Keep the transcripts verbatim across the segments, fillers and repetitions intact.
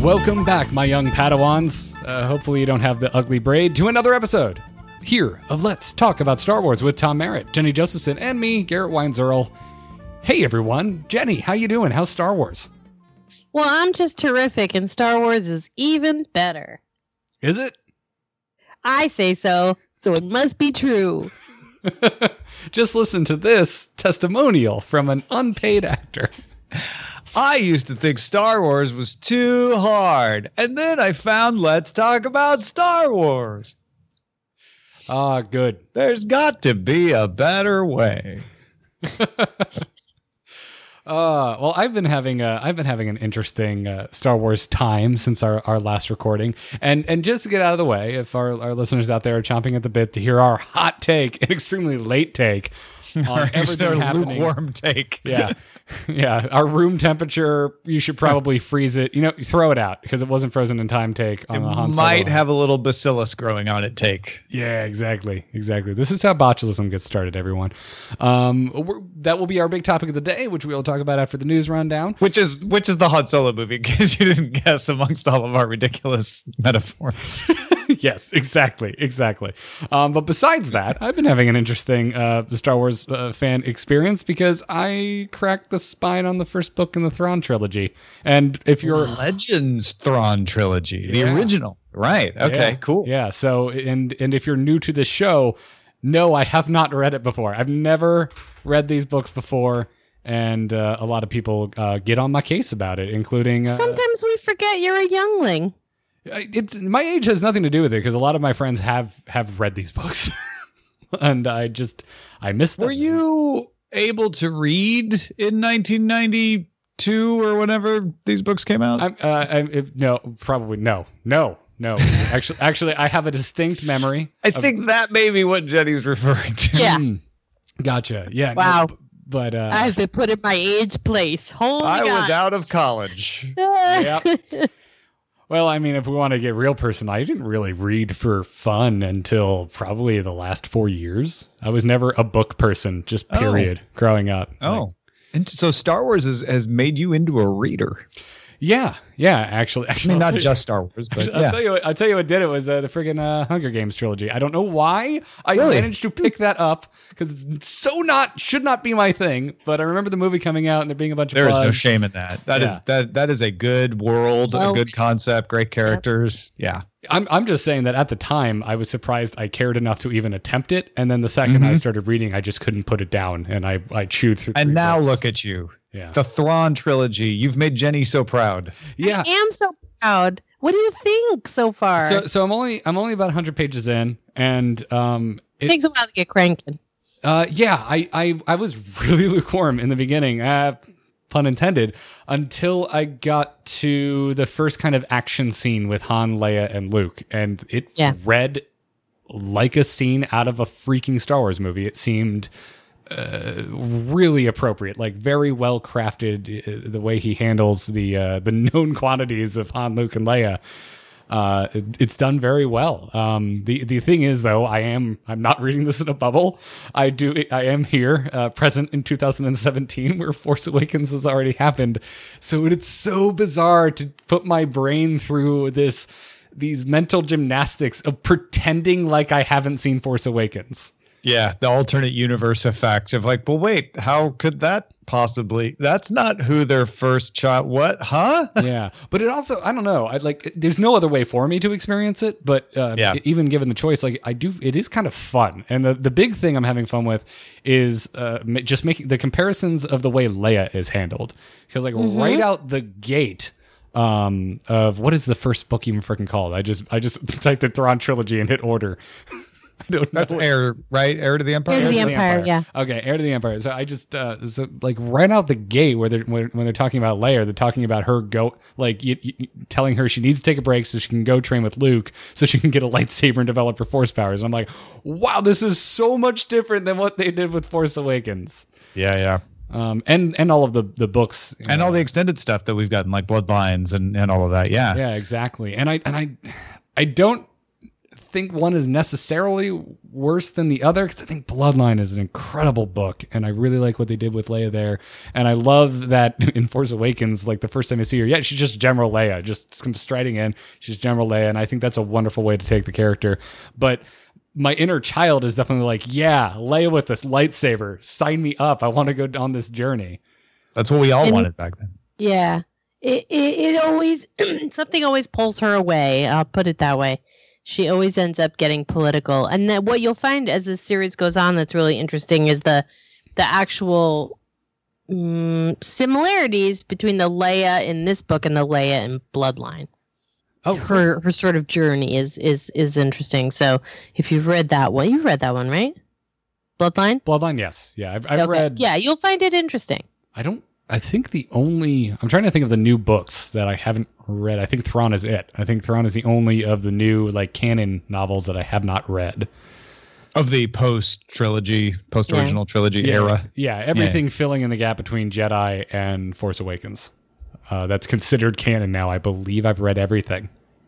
Welcome back, my young Padawans. Uh, hopefully you don't have the ugly braid, to another episode here of Let's Talk About Star Wars with Tom Merritt, Jenny Josephson, and me, Garrett Wines-Earl. Hey, everyone. Jenny, how you doing? How's Star Wars? Well, I'm just terrific, and Star Wars is even better. Is it? I say so, so it must be true. Just listen to this testimonial from an unpaid actor. I used to think Star Wars was too hard, and then I found Let's Talk About Star Wars. Ah, good. There's got to be a better way. Uh, well, I've been having a, I've been having an interesting uh, Star Wars time since our, our last recording, and and just to get out of the way, if our, our listeners out there are chomping at the bit to hear our hot take, an extremely late take on everything happening, lukewarm take, yeah, yeah, our room temperature, you should probably freeze it, you know, throw it out because it wasn't frozen in time. Take on it the Han Solo. Might have a little bacillus growing on it. Take, yeah, exactly, exactly. This is how botulism gets started, everyone. Um, we're, that will be our big topic of the day, which we will talk about after the news rundown. Which is which is the Han Solo movie, in case you didn't guess amongst all of our ridiculous metaphors. Yes, exactly, exactly. Um, but besides that, I've been having an interesting uh, Star Wars uh, fan experience because I cracked the spine on the first book in the Thrawn trilogy. And if you're Legends Thrawn trilogy, the Yeah. original, right? Okay, yeah, cool. Yeah. So, and and if you're new to the show, no, I have not read it before. I've never read these books before. And uh, a lot of people uh, get on my case about it, including uh, Sometimes we forget you're a youngling. It's my age has nothing to do with it because a lot of my friends have have read these books, and I just I missed them. Were you able to read in nineteen ninety-two or whenever these books came out? I'm, uh, I'm, it, no, probably no, no, no. actually, actually, I have a distinct memory. I of, think that may be what Jenny's referring to. Yeah. Mm, gotcha. Yeah. Wow. No, but uh, I've been put in my age place. Holy I God. was out of college. yeah. Well, I mean, if we want to get real personal, I didn't really read for fun until probably the last four years. I was never a book person, just period, oh. growing up. Oh, like, and so Star Wars has, has made you into a reader. Yeah, yeah, actually. actually I mean, I'll not just Star Wars, but actually, I'll yeah. tell you what, I'll tell you what did it was uh, the friggin' uh, Hunger Games trilogy. I don't know why I Really? managed to pick that up because it's so not, should not be my thing, but I remember the movie coming out and there being a bunch There of is buzz. no shame in that. That Yeah. is that that is a good world, Well, a good concept, great characters. Yeah. I'm I'm just saying that at the time I was surprised I cared enough to even attempt it, and then the 2nd Mhm. I started reading, I just couldn't put it down, and I I chewed through. And three now books. look at you. yeah, The Thrawn trilogy. You've made Jenny so proud. yeah. I am so proud. What do you think so far? So so I'm only I'm only about one hundred pages in, and um, it it, takes a while to get cranking. uh, yeah, I I I was really lukewarm in the beginning. Uh, pun intended, until I got to the first kind of action scene with Han, Leia, and Luke. And it Yeah. read like a scene out of a freaking Star Wars movie. It seemed uh, really appropriate, like very well crafted, uh, the way he handles the uh, the known quantities of Han, Luke, and Leia. Uh, it, it's done very well. Um, the the thing is, though, I am I'm not reading this in a bubble. I do I am here, uh, present in two thousand seventeen, where Force Awakens has already happened. So it's so bizarre to put my brain through this these mental gymnastics of pretending like I haven't seen Force Awakens. Yeah, the alternate universe effect of like, well, wait, how could that possibly? That's not who their first child. What? Huh? Yeah, but it also, I don't know. I like. There's no other way for me to experience it. But uh, Yeah. even given the choice, like I do, it is kind of fun. And the the big thing I'm having fun with is uh, ma- just making the comparisons of the way Leia is handled. Because like right out the gate. Um, of what is the first book even freaking called? I just I just typed in Thrawn trilogy and hit order. I don't know. That's what- Heir, right? Heir to the Empire. Heir to the Empire, yeah. Okay, Heir to the Empire. So I just uh, so like right out the gate where they're when, when they're talking about Leia, they're talking about her go like you, you, telling her she needs to take a break so she can go train with Luke so she can get a lightsaber and develop her Force powers. And I'm like, wow, this is so much different than what they did with Force Awakens. Yeah, yeah. Um, and and all of the the books you And know. all the extended stuff that we've gotten, like Bloodlines and, and all of that. Yeah. Yeah, exactly. And I and I I don't think one is necessarily worse than the other, because I think Bloodline is an incredible book, and I really like what they did with Leia there. And I love that in Force Awakens, like the first time I see her, yeah, she's just General Leia, just comes striding in. She's General Leia, and I think that's a wonderful way to take the character. But my inner child is definitely like, yeah, Leia with this lightsaber, sign me up. I want to go on this journey. That's what we all And- wanted back then. Yeah. It, it, it always, something always pulls her away. I'll put it that way. She always ends up getting political. And then what you'll find as the series goes on that's really interesting is the the actual um, similarities between the Leia in this book and the Leia in Bloodline. Oh, Her her sort of journey is is is interesting. So if you've read that one, you've read that one, right? Bloodline? Bloodline, yes. Yeah, I've, I've Okay. read. Yeah, you'll find it interesting. I don't. I think the only. I'm trying to think of the new books that I haven't read. I think Thrawn is it. I think Thrawn is the only of the new like canon novels that I have not read. Of the post trilogy, post original trilogy Yeah, era. yeah. Everything filling in the gap between Jedi and Force Awakens. Uh, that's considered canon now. I believe I've read everything.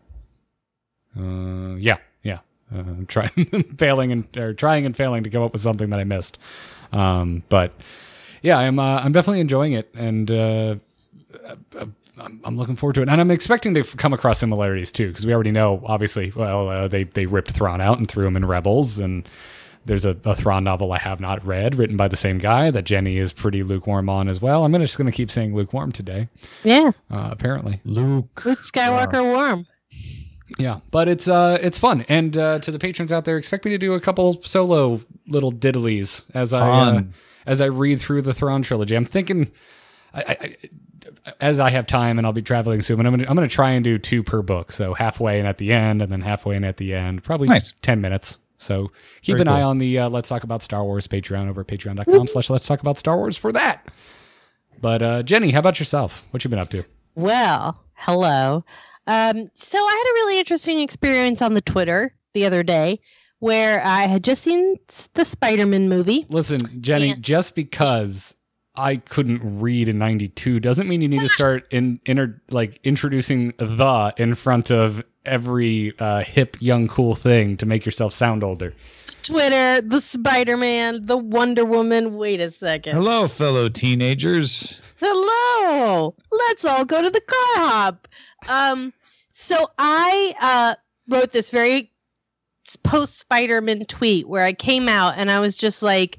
Uh, yeah, yeah. Uh, I'm trying, failing, and or trying and failing to come up with something that I missed. Um, but yeah, I'm uh, I'm definitely enjoying it, and uh, I'm, I'm looking forward to it. And I'm expecting to come across similarities too, because we already know, obviously, well, uh, they they ripped Thrawn out and threw him in Rebels, and there's a, a Thrawn novel I have not read, written by the same guy that Jenny is pretty lukewarm on as well. I'm gonna, just going to keep saying lukewarm today. Yeah. Uh, apparently, Luke. Luke Skywalker warm. yeah, but it's uh it's fun. And uh, to the patrons out there, expect me to do a couple solo little diddlies as I uh, Fun. as I read through the Thrawn trilogy. I'm thinking, I, I, as I have time and I'll be traveling soon, but I'm gonna, I'm gonna try and do two per book, so halfway and at the end, and then halfway and at the end, probably Nice. ten minutes. So keep Very an eye cool. on the uh, Let's Talk About Star Wars Patreon over at patreon.com slash Let's Talk About Star Wars for that. But uh, Jenny, how about yourself? What you been up to? Well, hello. Um, so I had a really interesting experience on the Twitter the other day where I had just seen s- the Spider-Man movie. Listen, Jenny, Yeah. just because I couldn't read in ninety-two doesn't mean you need to start in inter, like introducing the in front of every uh, hip, young, cool thing to make yourself sound older. Twitter, the Spider-Man, the Wonder Woman. Wait a second. Hello, fellow teenagers. Hello. Let's all go to the car hop. Um, so I uh, wrote this very post Spider-Man tweet where I came out and I was just like,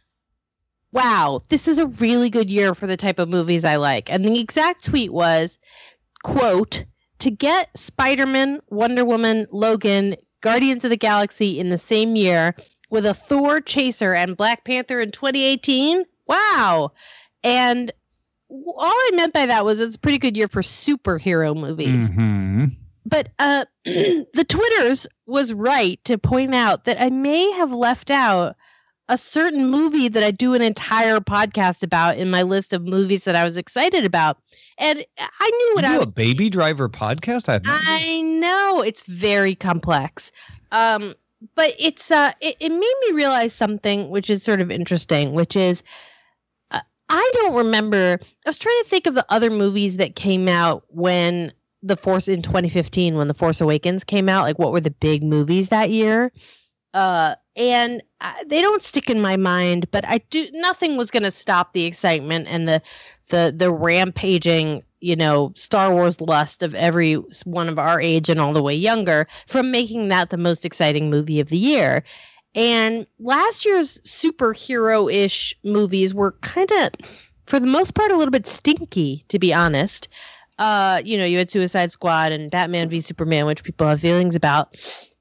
wow, this is a really good year for the type of movies I like. And the exact tweet was, quote, to get Spider-Man, Wonder Woman, Logan, Guardians of the Galaxy in the same year with a Thor chaser and Black Panther in twenty eighteen. Wow. And all I meant by that was it's a pretty good year for superhero movies. Mm-hmm. But uh, the Twitters was right to point out that I may have left out a certain movie that I do an entire podcast about in my list of movies that I was excited about. And I knew what you I do was. a Baby Driver podcast? I, have no idea. I know it's very complex. Um, but it's uh, it, it made me realize something which is sort of interesting, which is uh, I don't remember. I was trying to think of the other movies that came out when the Force in twenty fifteen, when the Force Awakens came out. Like, what were the big movies that year? Uh, and uh, they don't stick in my mind. But I do. Nothing was going to stop the excitement and the the the rampaging, you know, Star Wars lust of every one of our age and all the way younger from making that the most exciting movie of the year. And last year's superhero-ish movies were kind of, for the most part, a little bit stinky, to be honest. Uh, you know, you had Suicide Squad and Batman v Superman, which people have feelings about.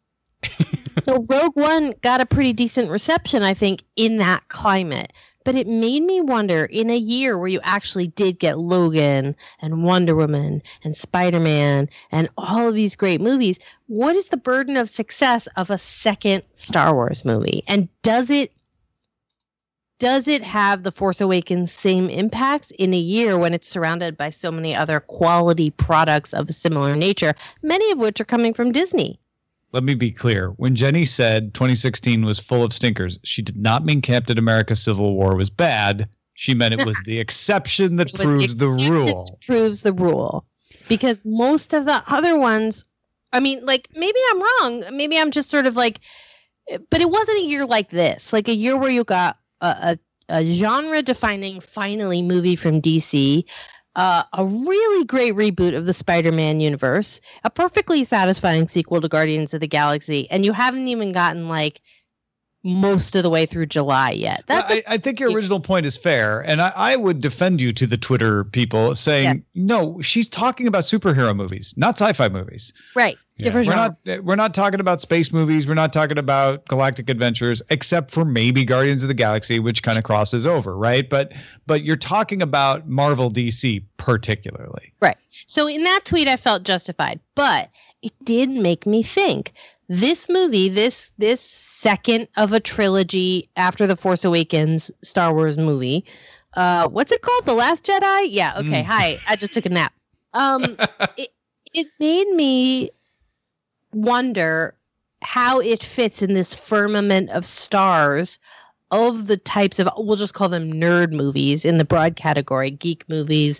So Rogue One got a pretty decent reception, I think, in that climate. But it made me wonder, in a year where you actually did get Logan and Wonder Woman and Spider-Man and all of these great movies, what is the burden of success of a second Star Wars movie? And does it does it have the Force Awakens same impact in a year when it's surrounded by so many other quality products of a similar nature, many of which are coming from Disney? Let me be clear. When Jenny said twenty sixteen was full of stinkers, she did not mean Captain America Civil War was bad. She meant it was the exception that It was proves the exception rule. that proves the rule. Because most of the other ones I mean, like, maybe I'm wrong. Maybe I'm just sort of like, but it wasn't a year like this, like a year where you got a, a, a genre-defining, finally, movie from D C, uh, a really great reboot of the Spider-Man universe, a perfectly satisfying sequel to Guardians of the Galaxy, and you haven't even gotten, like, most of the way through July yet. That's well, I, I think your original point is fair, and I, I would defend you to the Twitter people saying, yeah. no, she's talking about superhero movies, not sci-fi movies. Right. Yeah. Different we're genre. not we're not talking about space movies. We're not talking about galactic adventures, except for maybe Guardians of the Galaxy, which kind of crosses over, right? But but you're talking about Marvel D C particularly. Right. So in that tweet, I felt justified, but it did make me think. This movie, this this second of a trilogy after The Force Awakens Star Wars movie, uh, what's it called? The Last Jedi? Yeah. Okay. Mm. Hi. I just took a nap. Um, it it made me wonder how it fits in this firmament of stars of the types of, we'll just call them nerd movies in the broad category, geek movies,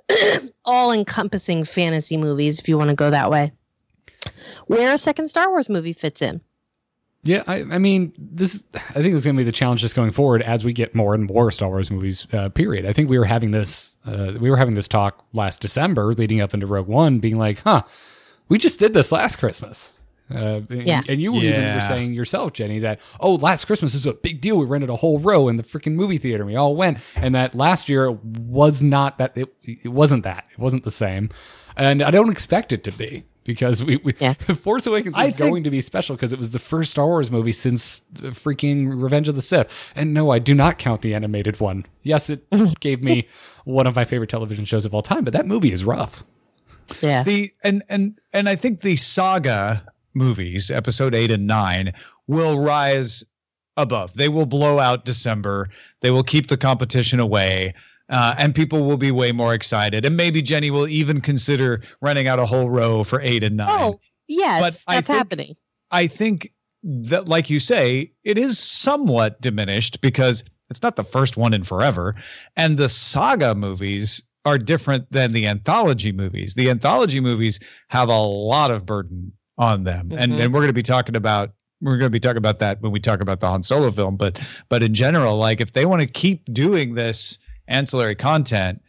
all encompassing fantasy movies, if you want to go that way. Where a second Star Wars movie fits in. Yeah, I, I mean, this. I think it's going to be the challenge just going forward as we get more and more Star Wars movies. Uh, period. I think we were having this. Uh, we were having this talk last December, leading up into Rogue One, being like, "Huh, we just did this last Christmas." Uh, yeah. and, and you were yeah. even were saying yourself, Jenny, that oh, last Christmas is a big deal. We rented a whole row in the freaking movie theater. And we all went, and that last year was not that. It, it wasn't that. It wasn't the same, and I don't expect it to be. Because we, we yeah. Force Awakens is going to be special because it was the first Star Wars movie since the freaking Revenge of the Sith. And no, I do not count the animated one. Yes, it gave me one of my favorite television shows of all time, but that movie is rough. Yeah. The and and and I think the saga movies, episode eight and nine, will rise above. They will blow out December. They will keep the competition away. Uh, and people will be way more excited. And maybe Jenny will even consider renting out a whole row for eight and nine. Oh, yes, but that's I think, happening. I think that, like you say, it is somewhat diminished because it's not the first one in forever. And the saga movies are different than the anthology movies. The anthology movies have a lot of burden on them. Mm-hmm. And, and we're going to be talking about We're going to be talking about that when we talk about the Han Solo film. But but in general, like if they want to keep doing this ancillary content,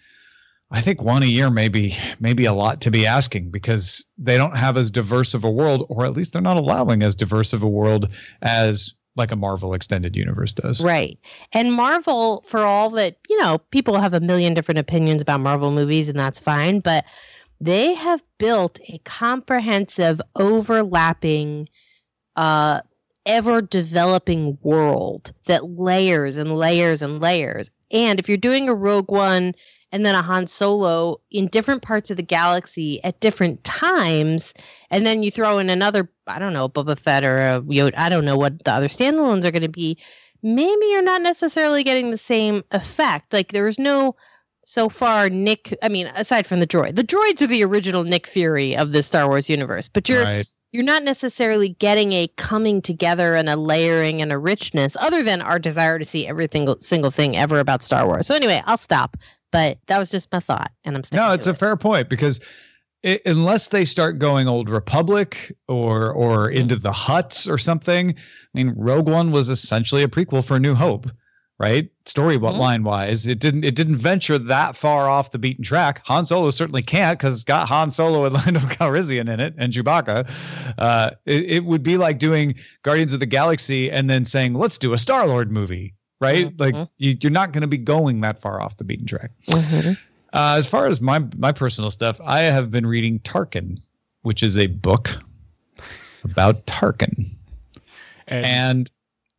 I think one a year maybe maybe a lot to be asking because they don't have as diverse of a world, or at least they're not allowing as diverse of a world as like a Marvel extended universe does. Right. And Marvel, for all that, you know, people have a million different opinions about Marvel movies, and that's fine, but they have built a comprehensive, overlapping, uh, ever developing world that layers and layers and layers. And if you're doing a Rogue One and then a Han Solo in different parts of the galaxy at different times, and then you throw in another, I don't know, Boba Fett or a Yoda, I don't know what the other standalones are going to be, maybe you're not necessarily getting the same effect. Like there's no, so far, Nick, I mean, aside from the droid, the droids are the original Nick Fury of the Star Wars universe, but you're, right. You're not necessarily getting a coming together and a layering and a richness other than our desire to see every single, single thing ever about Star Wars. So anyway, I'll stop. But that was just my thought, and I'm sticking No, it's to a it. fair point because it, unless they start going Old Republic or or into the Hutts or something, I mean, Rogue One was essentially a prequel for A New Hope, right? Story mm-hmm. line wise, it didn't it didn't venture that far off the beaten track. Han Solo certainly can't because it's got Han Solo and Lando Calrissian in it and Chewbacca. Uh, it, it would be like doing Guardians of the Galaxy and then saying, let's do a Star-Lord movie, right? Mm-hmm. Like you, you're not going to be going that far off the beaten track. Mm-hmm. Uh, as far as my my personal stuff, I have been reading Tarkin, which is a book about Tarkin, and, and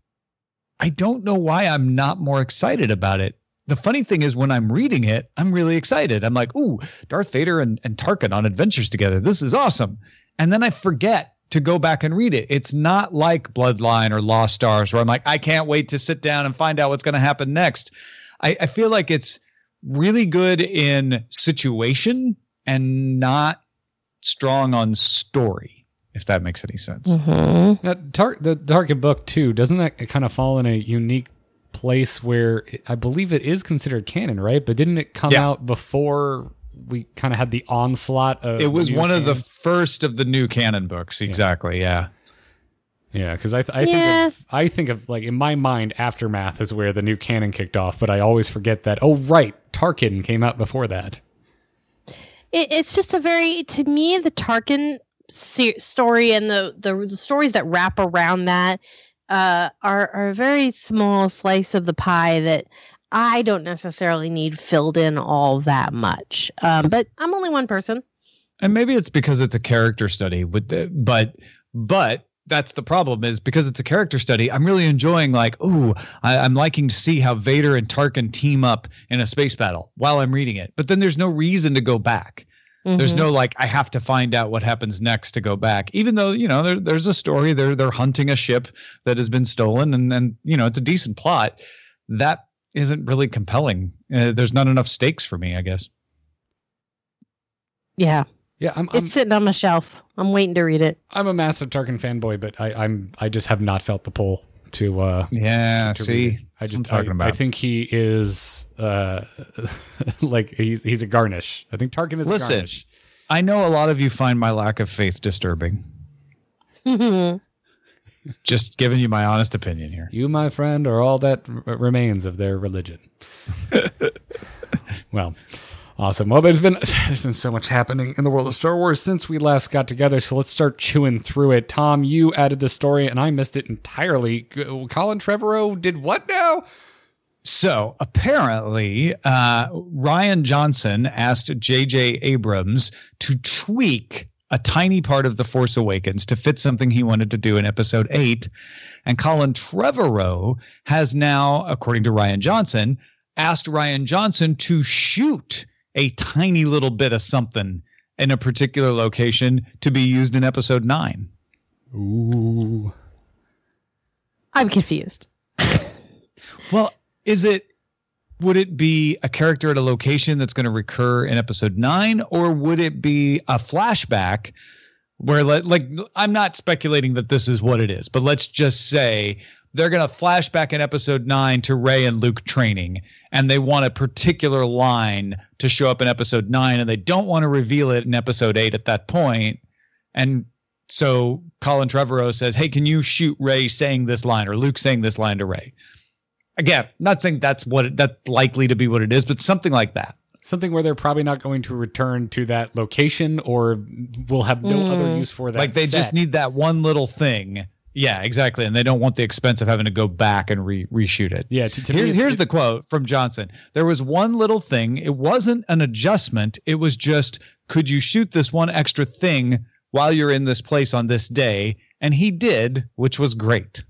I don't know why I'm not more excited about it. The funny thing is when I'm reading it, I'm really excited. I'm like, ooh, Darth Vader and, and Tarkin on adventures together. This is awesome. And then I forget to go back and read it. It's not like Bloodline or Lost Stars where I'm like, I can't wait to sit down and find out what's going to happen next. I, I feel like it's really good in situation and not strong on story, if that makes any sense. Mm-hmm. Now, Tar- the Tarkin book, too, doesn't that kind of fall in a unique place where it, I believe it is considered canon, right? But didn't it come yeah. out before we kind of had the onslaught of. It was one canon. of the first of the new canon books. Exactly. Yeah. Yeah, because I, th- I Yeah. think of, I think of like in my mind, Aftermath is where the new canon kicked off, but I always forget that. Oh, right, Tarkin came out before that. It, it's just a very, to me, the Tarkin se- story and the, the the stories that wrap around that uh, are are a very small slice of the pie that I don't necessarily need filled in all that much. Um, but I'm only one person. And maybe it's because it's a character study, with the, but but that's the problem is because it's a character study. I'm really enjoying like, ooh, I, I'm liking to see how Vader and Tarkin team up in a space battle while I'm reading it. But then there's no reason to go back. Mm-hmm. There's no like I have to find out what happens next to go back. Even though you know there, there's a story. They're they're hunting a ship that has been stolen, and and you know it's a decent plot. That isn't really compelling. Uh, there's not enough stakes for me, I guess. Yeah. Yeah, I'm, it's I'm sitting on my shelf. I'm waiting to read it. I'm a massive Tarkin fanboy, but I, I'm I just have not felt the pull to. Uh, yeah, to see, I just I'm talking I, about. I think he is uh, like he's he's a garnish. I think Tarkin is Listen, a garnish. I know a lot of you find my lack of faith disturbing. Just giving you my honest opinion here. You, my friend, are all that r- remains of their religion. Well. Awesome. Well, there's been there's been so much happening in the world of Star Wars since we last got together, so let's start chewing through it. Tom, you added the story, and I missed it entirely. Colin Trevorrow did what now? So apparently, uh, Rian Johnson asked J J Abrams to tweak a tiny part of The Force Awakens to fit something he wanted to do in Episode eight, and Colin Trevorrow has now, according to Rian Johnson, asked Rian Johnson to shoot a tiny little bit of something in a particular location to be used in episode nine. Ooh. I'm confused. Well, is it, would it be a character at a location that's going to recur in episode nine, or would it be a flashback where, like, like, I'm not speculating that this is what it is, but let's just say they're going to flash back in episode nine to Rey and Luke training, and they want a particular line to show up in episode nine, and they don't want to reveal it in episode eight at that point. And so Colin Trevorrow says, hey, can you shoot Rey saying this line or Luke saying this line to Rey? Again, not saying that's what it, that's likely to be what it is, but something like that. Something where they're probably not going to return to that location or will have no Mm. other use for that. Like they set. just need that one little thing. Yeah, exactly. And they don't want the expense of having to go back and re- reshoot it. Yeah. To, to Here's, me, here's it, the quote from Johnson. There was one little thing. It wasn't an adjustment. It was just, could you shoot this one extra thing while you're in this place on this day? And he did, which was great.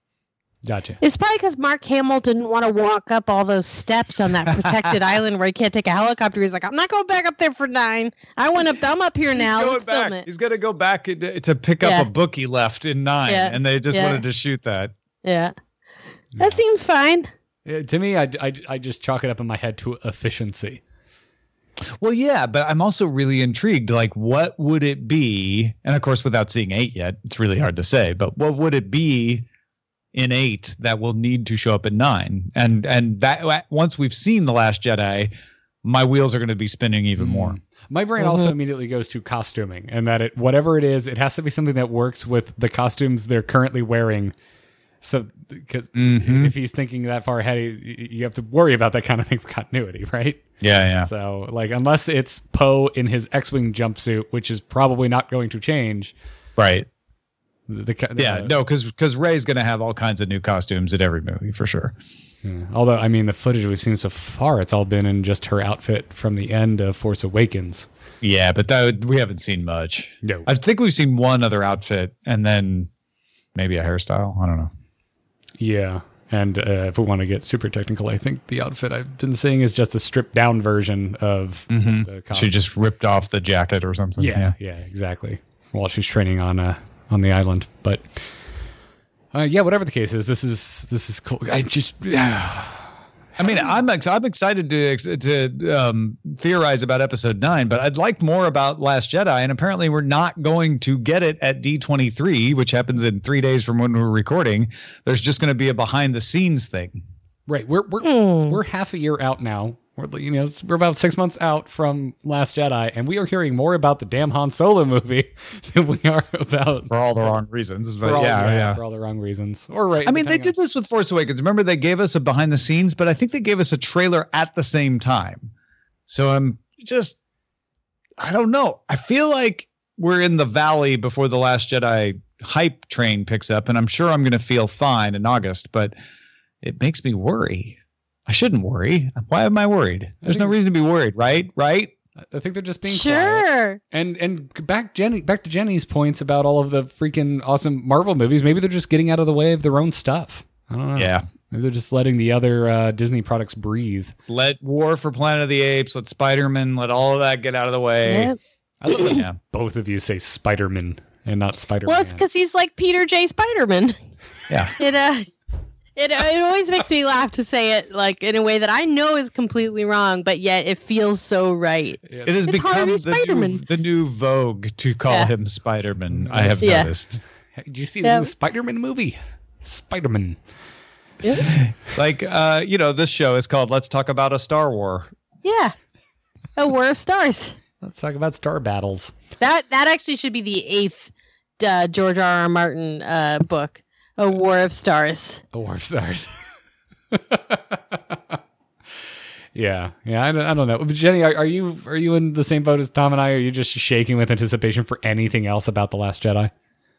Gotcha. It's probably because Mark Hamill didn't want to walk up all those steps on that protected island where he can't take a helicopter. He's like, I'm not going back up there for nine. I went up. I'm up here now. Let's film it. He's going to go back to, to pick up Yeah. a book he left in nine, Yeah. and they just Yeah. wanted to shoot that. Yeah, that seems fine. Uh, to me, I, I, I just chalk it up in my head to efficiency. Well, yeah, but I'm also really intrigued. Like, what would it be? And of course, without seeing eight yet, it's really hard to say. But what would it be in eight that will need to show up in nine? And and that once we've seen The Last Jedi, my wheels are going to be spinning even Mm. more. My brain Mm-hmm. also immediately goes to costuming, and that it whatever it is, it has to be something that works with the costumes they're currently wearing. So, because Mhm. if he's thinking that far ahead, you you have to worry about that kind of thing for continuity, right? Yeah, yeah. So, like, unless it's Poe in his X-wing jumpsuit, which is probably not going to change. Right. The, the, Yeah, no, because because Rey's going to have all kinds of new costumes in every movie for sure. Yeah. Although, I mean, the footage we've seen so far, it's all been in just her outfit from the end of Force Awakens. Yeah, but that we haven't seen much. No. I think we've seen one other outfit and then maybe a hairstyle. I don't know. Yeah. And uh, if we want to get super technical, I think the outfit I've been seeing is just a stripped down version of Mhm. the costume. She just ripped off the jacket or something. Yeah, yeah, exactly. While she's training on uh, on the island, but uh, yeah, whatever the case is, this is this is cool. I just yeah. I mean, I'm ex- I'm excited to ex- to um, theorize about episode nine, but I'd like more about Last Jedi. And apparently, we're not going to get it at D twenty-three, which happens in three days from when we're recording. There's just going to be a behind the scenes thing. Right, we're we're Hmm. we're half a year out now We're, you know, we're about six months out from Last Jedi, and we are hearing more about the damn Han Solo movie than we are about for all the wrong reasons. But all, yeah, yeah, yeah, for all the wrong reasons. Or right. I mean, they did on- this with Force Awakens. Remember, they gave us a behind the scenes, but I think they gave us a trailer at the same time. So I'm just, I don't know. I feel like we're in the valley before the Last Jedi hype train picks up, and I'm sure I'm going to feel fine in August, but it makes me worry. I shouldn't worry. Why am I worried? There's no reason to be worried, right? Right? I think they're just being sure. quiet. And and back Jenny, back to Jenny's points about all of the freaking awesome Marvel movies. Maybe they're just getting out of the way of their own stuff. I don't know. Yeah. Maybe they're just letting the other uh, Disney products breathe. Let War for Planet of the Apes, let Spider-Man, let all of that get out of the way. Yep. I love that yeah. both of you say Spider-Man and not Spider-Man. Well, it's because he's like Peter J. Spider-Man. Yeah. It uh, it it always makes me laugh to say it like in a way that I know is completely wrong, but yet it feels so right. Yeah. It has it's become the new, the new vogue to call yeah. him Spider-Man. I have yeah. noticed. Did you see the yeah. new Spider-Man movie? Spider-Man. Yeah. Like, uh, you know, this show is called Let's Talk About a Star War. Yeah. A War of Stars. Let's talk about star battles. That that actually should be the eighth uh, George R. R. Martin uh, book, A War of Stars. A War of Stars. yeah, yeah. I don't, I don't know, Jenny. Are, are you are you in the same boat as Tom and I? Or are you just shaking with anticipation for anything else about The Last Jedi?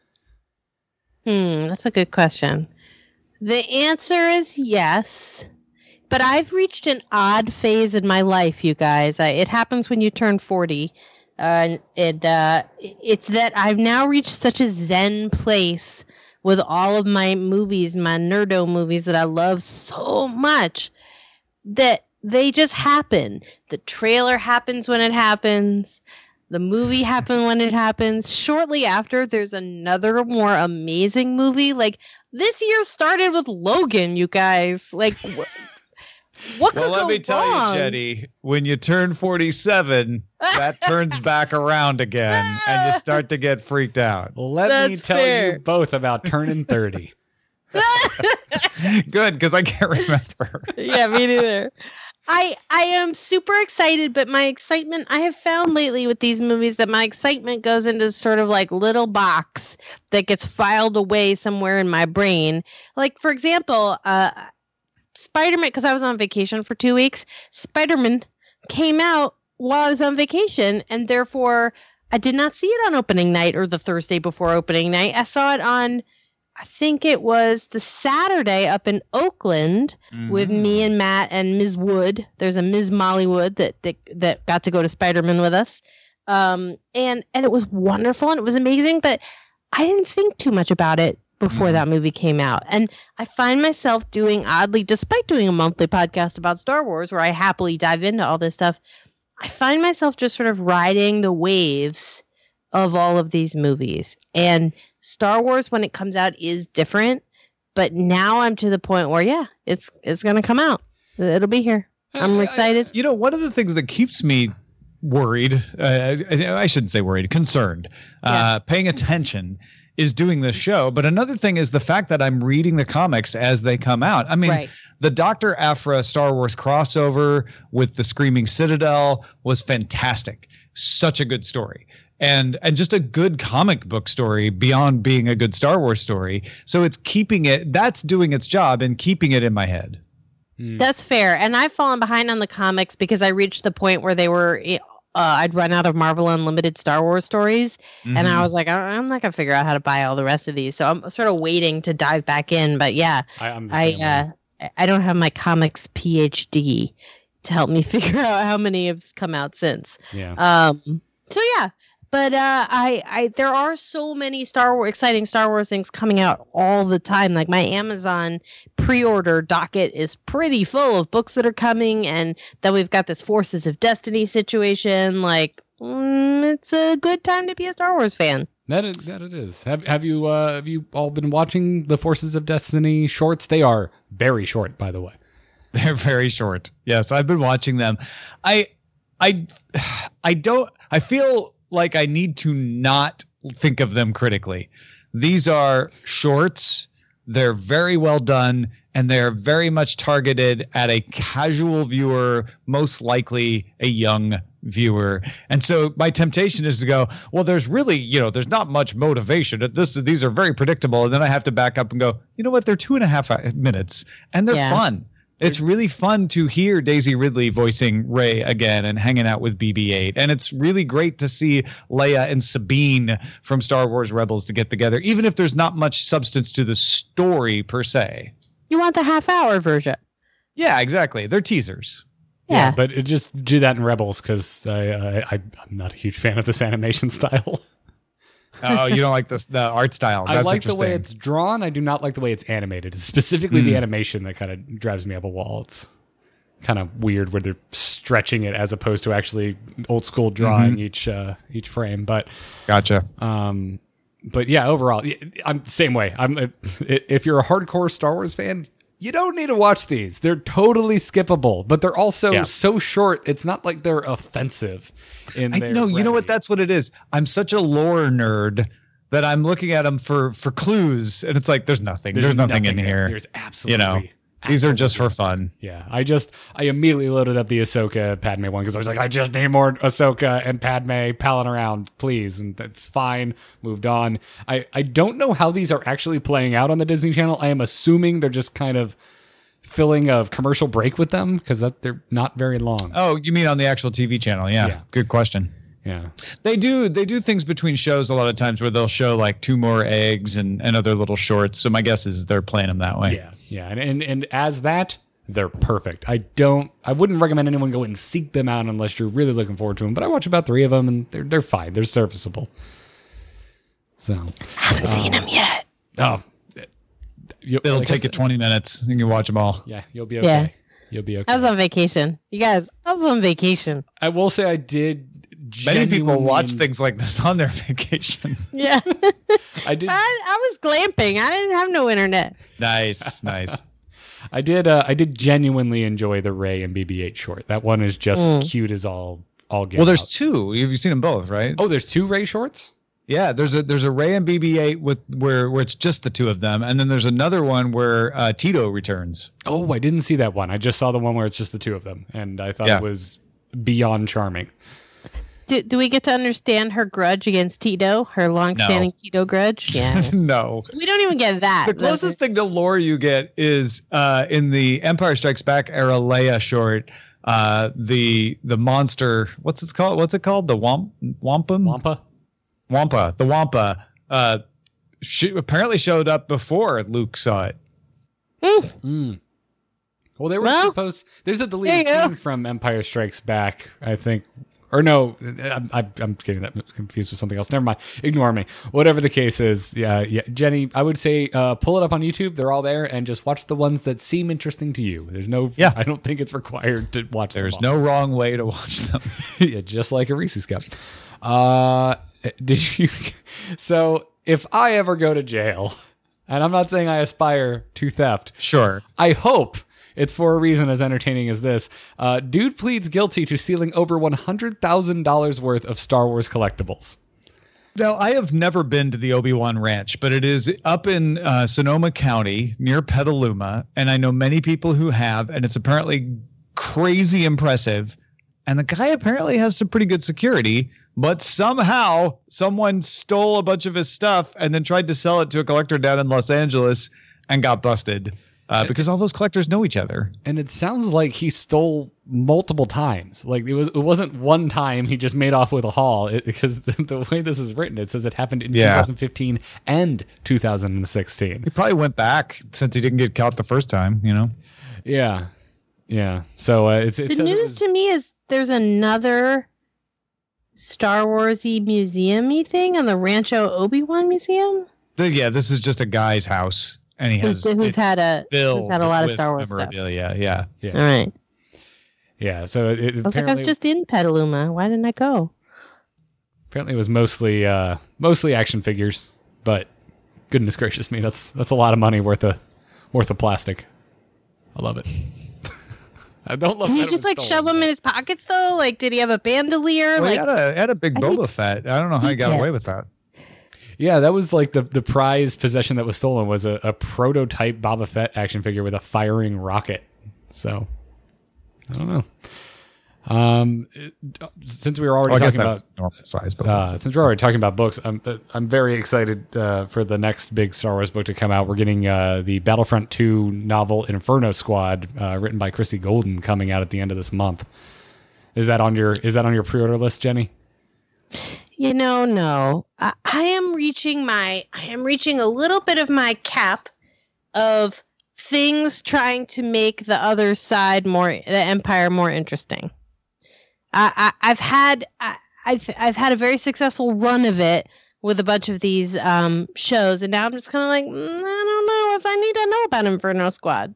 Hmm, that's a good question. The answer is yes. But I've reached an odd phase in my life, you guys. I, it happens when you turn forty. Uh, it, uh, it's that I've now reached such a zen place with all of my movies, my nerdo movies that I love so much, that they just happen. The trailer happens when it happens. The movie happens when it happens. Shortly after, there's another more amazing movie. Like, this year started with Logan, you guys. Like... Wh- What well, let me tell wrong? you, Jenny, when you turn forty-seven, that turns back around again, and you start to get freaked out. Let That's me tell fair. you both about turning thirty. Good, because I can't remember. Yeah, me neither. I I am super excited, but my excitement, I have found lately with these movies that my excitement goes into sort of like little box that gets filed away somewhere in my brain. Like, for example, uh, Spider-Man, because I was on vacation for two weeks, Spider-Man came out while I was on vacation, and therefore I did not see it on opening night or the Thursday before opening night. I saw it on, I think it was the Saturday up in Oakland mm-hmm. with me and Matt and Miz Wood. There's a Miz Molly Wood that, that that got to go to Spider-Man with us. Um, and, and it was wonderful and it was amazing, but I didn't think too much about it before mm-hmm. that movie came out. And I find myself doing oddly, despite doing a monthly podcast about Star Wars where I happily dive into all this stuff, I find myself just sort of riding the waves of all of these movies. And Star Wars, when it comes out, is different. But now I'm to the point where, yeah, it's it's going to come out. It'll be here. I'm excited. I, you know, one of the things that keeps me worried, uh, I, I shouldn't say worried, concerned, yeah. uh, paying attention is doing this show. But another thing is the fact that I'm reading the comics as they come out. I mean, right. the Doctor Aphra Star Wars crossover with the Screaming Citadel was fantastic. Such a good story. And and just a good comic book story beyond being a good Star Wars story. So it's keeping it, that's doing its job and keeping it in my head. That's fair. And I've fallen behind on the comics because I reached the point where they were, uh, I'd run out of Marvel Unlimited Star Wars stories. Mm-hmm. And I was like, I'm not going to figure out how to buy all the rest of these. So I'm sort of waiting to dive back in. But yeah, I, I'm the I, same uh, I don't have my comics P H D to help me figure out how many have come out since. Yeah. Um. So yeah. But uh, I, I, there are so many Star Wars, exciting Star Wars things coming out all the time. Like my Amazon pre-order docket is pretty full of books that are coming, and then we've got this Forces of Destiny situation. Like, mm, it's a good time to be a Star Wars fan. That it, that it is. Have Have you uh, have you all been watching the Forces of Destiny shorts? They are very short, by the way. They're very short. Yes, I've been watching them. I, I, I don't. I feel like I need to not think of them critically. These are shorts They're very well done, and they're very much targeted at a casual viewer, most likely a young viewer. And so my temptation is to go, well, there's really, you know, there's not much motivation. This, these are very predictable. And then I have to back up and go, you know what? They're two and a half minutes, and they're yeah. fun. It's really fun to hear Daisy Ridley voicing Rey again and hanging out with B B eight. And it's really great to see Leia and Sabine from Star Wars Rebels to get together, even if there's not much substance to the story per se. You want the half hour version. Yeah, exactly. They're teasers. Yeah, yeah but it just do that in Rebels because I, I, I, I'm not a huge fan of this animation style. Oh, you don't like the the art style. That's I like the way it's drawn. I do not like the way it's animated. It's specifically mm. the animation that kind of drives me up a wall. It's kind of weird where they're stretching it as opposed to actually old school drawing mm-hmm. each uh, each frame. But gotcha. Um, but yeah, overall, I'm the same way. I'm if you're a hardcore Star Wars fan, you don't need to watch these. They're totally skippable, but they're also yeah. so short. It's not like they're offensive. In I know, you know what? That's what it is. I'm such a lore nerd that I'm looking at them for for clues, and it's like there's nothing. There's, there's nothing, nothing in here. There's absolutely, you know, absolutely. These are just for fun. Yeah, I just I immediately loaded up the Ahsoka Padme one because I was like, I just need more Ahsoka and Padme palling around, please, and that's fine. Moved on. I I don't know how these are actually playing out on the Disney Channel. I am assuming they're just kind of filling a commercial break with them because that they're not very long. Oh, you mean on the actual T V channel? Yeah. yeah. Good question. Yeah. They do they do things between shows a lot of times where they'll show like two more eggs and, and other little shorts. So my guess is they're playing them that way. Yeah. Yeah. And, and and as that, they're perfect. I don't I wouldn't recommend anyone go and seek them out unless you're really looking forward to them. But I watch about three of them and they're they're fine. They're serviceable. So I haven't um, seen them yet. Oh. You'll, It'll like take you twenty minutes. You can watch them all. Yeah, you'll be okay. Yeah. You'll be okay. I was on vacation. You guys, I was on vacation. I will say I did. Many people watch things like this on their vacation. Yeah. I did. I, I was glamping. I didn't have no internet. Nice, nice. I did. Uh, I did genuinely enjoy the Rey and B B eight short. That one is just mm. cute as all. All get well, there's out. two. You've seen them both, right? Oh, there's two Rey shorts. Yeah, there's a there's a Rey and B B eight with where where it's just the two of them, and then there's another one where uh, Tito returns. Oh, I didn't see that one. I just saw the one where it's just the two of them, and I thought yeah. it was beyond charming. Do, do we get to understand her grudge against Tito? Her long-standing no. Tito grudge? Yeah. No. We don't even get that. The closest thing to lore you get is uh, in the Empire Strikes Back era Leia short. Uh, the the monster. What's it called? What's it called? The Wamp Wampum Wampa. Wampa, the Wampa, uh, sh- apparently showed up before Luke saw it. Mm. Mm. Well, they were well, supposed. There's a deleted scene from Empire Strikes Back, I think, or no, I'm, I'm getting that confused with something else. Never mind. Ignore me. Whatever the case is, yeah, yeah. Jenny, I would say uh, pull it up on YouTube. They're all there, and just watch the ones that seem interesting to you. There's no. Yeah. I don't think it's required to watch. There's them all. no wrong way to watch them. Yeah, just like a Reese's cup. Uh. Did you? So if I ever go to jail, and I'm not saying I aspire to theft. Sure. I hope it's for a reason as entertaining as this. Uh, dude pleads guilty to stealing over one hundred thousand dollars worth of Star Wars collectibles. Now, I have never been to the Obi-Wan Ranch, but it is up in uh, Sonoma County near Petaluma. And I know many people who have, and it's apparently crazy impressive. And the guy apparently has some pretty good security. But somehow someone stole a bunch of his stuff and then tried to sell it to a collector down in Los Angeles and got busted uh, because all those collectors know each other. And it sounds like he stole multiple times. Like it was, it wasn't one time he just made off with a haul it, because the, the way this is written, it says it happened in yeah. twenty fifteen and two thousand sixteen. He probably went back since he didn't get caught the first time, you know? Yeah. Yeah. So uh, it's, it's the news was, to me is there's another Star Wars-y museum-y thing on the Rancho Obi-Wan Museum? The, yeah, this is just a guy's house, and he has who's, who's had a who's had a lot of Star Wars stuff. Yeah, yeah, yeah. All right. Yeah, so it, it I was like, I was just in Petaluma. Why didn't I go? Apparently, it was mostly uh, mostly action figures, but goodness gracious me, that's that's a lot of money worth of worth of plastic. I love it. I don't love. Did he just like shove them in his pockets though? Like, did he have a bandolier? Well, like, he had a had a big Boba Fett. I don't know how he got away with that. Yeah, that was like the, the prized possession that was stolen was a, a prototype Boba Fett action figure with a firing rocket. So, I don't know. Um, it, since we were already well, talking about normal size, but uh, since we're already talking about books, I'm uh, I'm very excited uh, for the next big Star Wars book to come out. We're getting uh, the Battlefront two novel Inferno Squad, uh, written by Christy Golden, coming out at the end of this month. Is that on your Is that on your pre-order list, Jenny? You know, no. I, I am reaching my. I am reaching a little bit of my cap of things trying to make the other side more, the Empire more interesting. I, I, I've had I, I've I've had a very successful run of it with a bunch of these um, shows, and now I'm just kind of like, mm, I don't know if I need to know about Inferno Squad.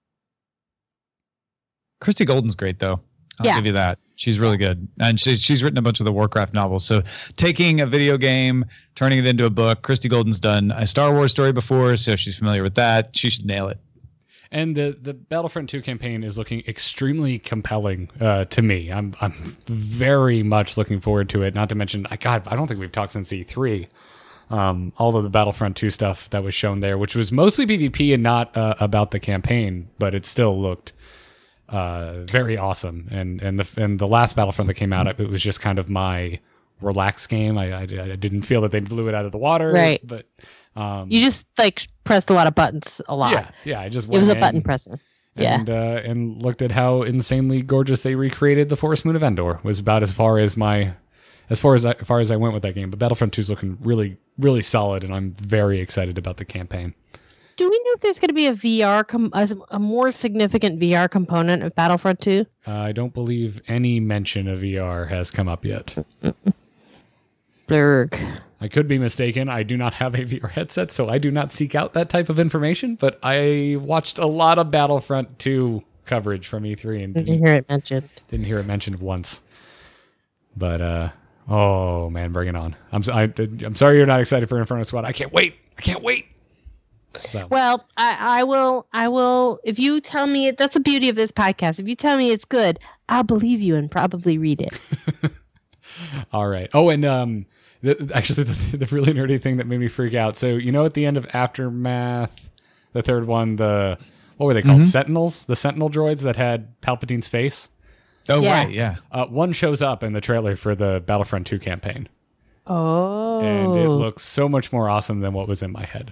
Christy Golden's great, though. I'll yeah. give you that. She's really good, and she, she's written a bunch of the Warcraft novels. So taking a video game, turning it into a book. Christy Golden's done a Star Wars story before, so she's familiar with that. She should nail it. And the, the Battlefront two campaign is looking extremely compelling uh, to me. I'm I'm very much looking forward to it. Not to mention, I God, I don't think we've talked since E three. Um, all of the Battlefront two stuff that was shown there, which was mostly PvP and not uh, about the campaign, but it still looked uh, very awesome. And and the and the last Battlefront that came out, it was just kind of my relaxed game. I I, I didn't feel that they blew it out of the water, right? But um, you just like pressed a lot of buttons a lot. Yeah, yeah. I just it was a button presser. And, yeah, uh, and looked at how insanely gorgeous they recreated the Forest Moon of Endor. Was about as far as my, as far as I, as far as I went with that game. But Battlefront two is looking really, really solid, and I'm very excited about the campaign. Do we know if there's going to be a V R, com- a, a more significant V R component of Battlefront two? Uh, I don't believe any mention of V R has come up yet. Blurg. I could be mistaken. I do not have a V R headset, so I do not seek out that type of information. But I watched a lot of Battlefront two coverage from E three and didn't hear it mentioned. Didn't hear it mentioned once. But uh, oh man, bring it on! I'm I, I'm sorry you're not excited for Inferno Squad. I can't wait. I can't wait. So. Well, I, I will. I will. If you tell me it, that's the beauty of this podcast. If you tell me it's good, I'll believe you and probably read it. All right. Oh, and um. The, actually, the, the really nerdy thing that made me freak out. So, you know, at the end of Aftermath, the third one, the what were they called? Mm-hmm. Sentinels, the Sentinel droids that had Palpatine's face. Oh, yeah. right, yeah. Uh, one shows up in the trailer for the Battlefront two campaign. Oh, and it looks so much more awesome than what was in my head.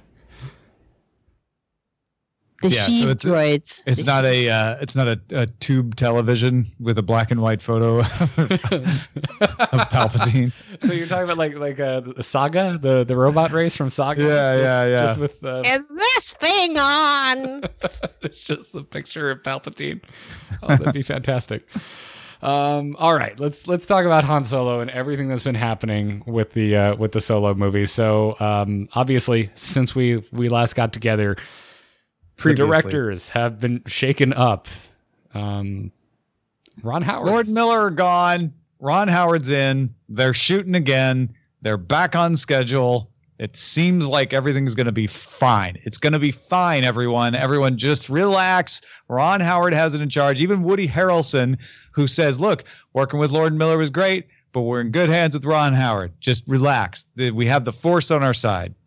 The yeah, Sheev so it's droids. A, it's the not she- a uh, it's not a, a tube television with a black and white photo of Palpatine. So you're talking about like like uh, the Saga, the, the robot race from Saga. Yeah, just, yeah, yeah. Just with uh, is this thing on? It's just a picture of Palpatine. Oh, that'd be fantastic. Um, all right, let's let's talk about Han Solo and everything that's been happening with the uh, with the Solo movie. So um, obviously, since we we last got together. Previously. The directors have been shaken up. Um, Ron Howard. Lord Miller gone. Ron Howard's in. They're shooting again. They're back on schedule. It seems like everything's going to be fine. It's going to be fine, everyone. Everyone just relax. Ron Howard has it in charge. Even Woody Harrelson, who says, look, working with Lord Miller was great, but we're in good hands with Ron Howard. Just relax. We have the Force on our side.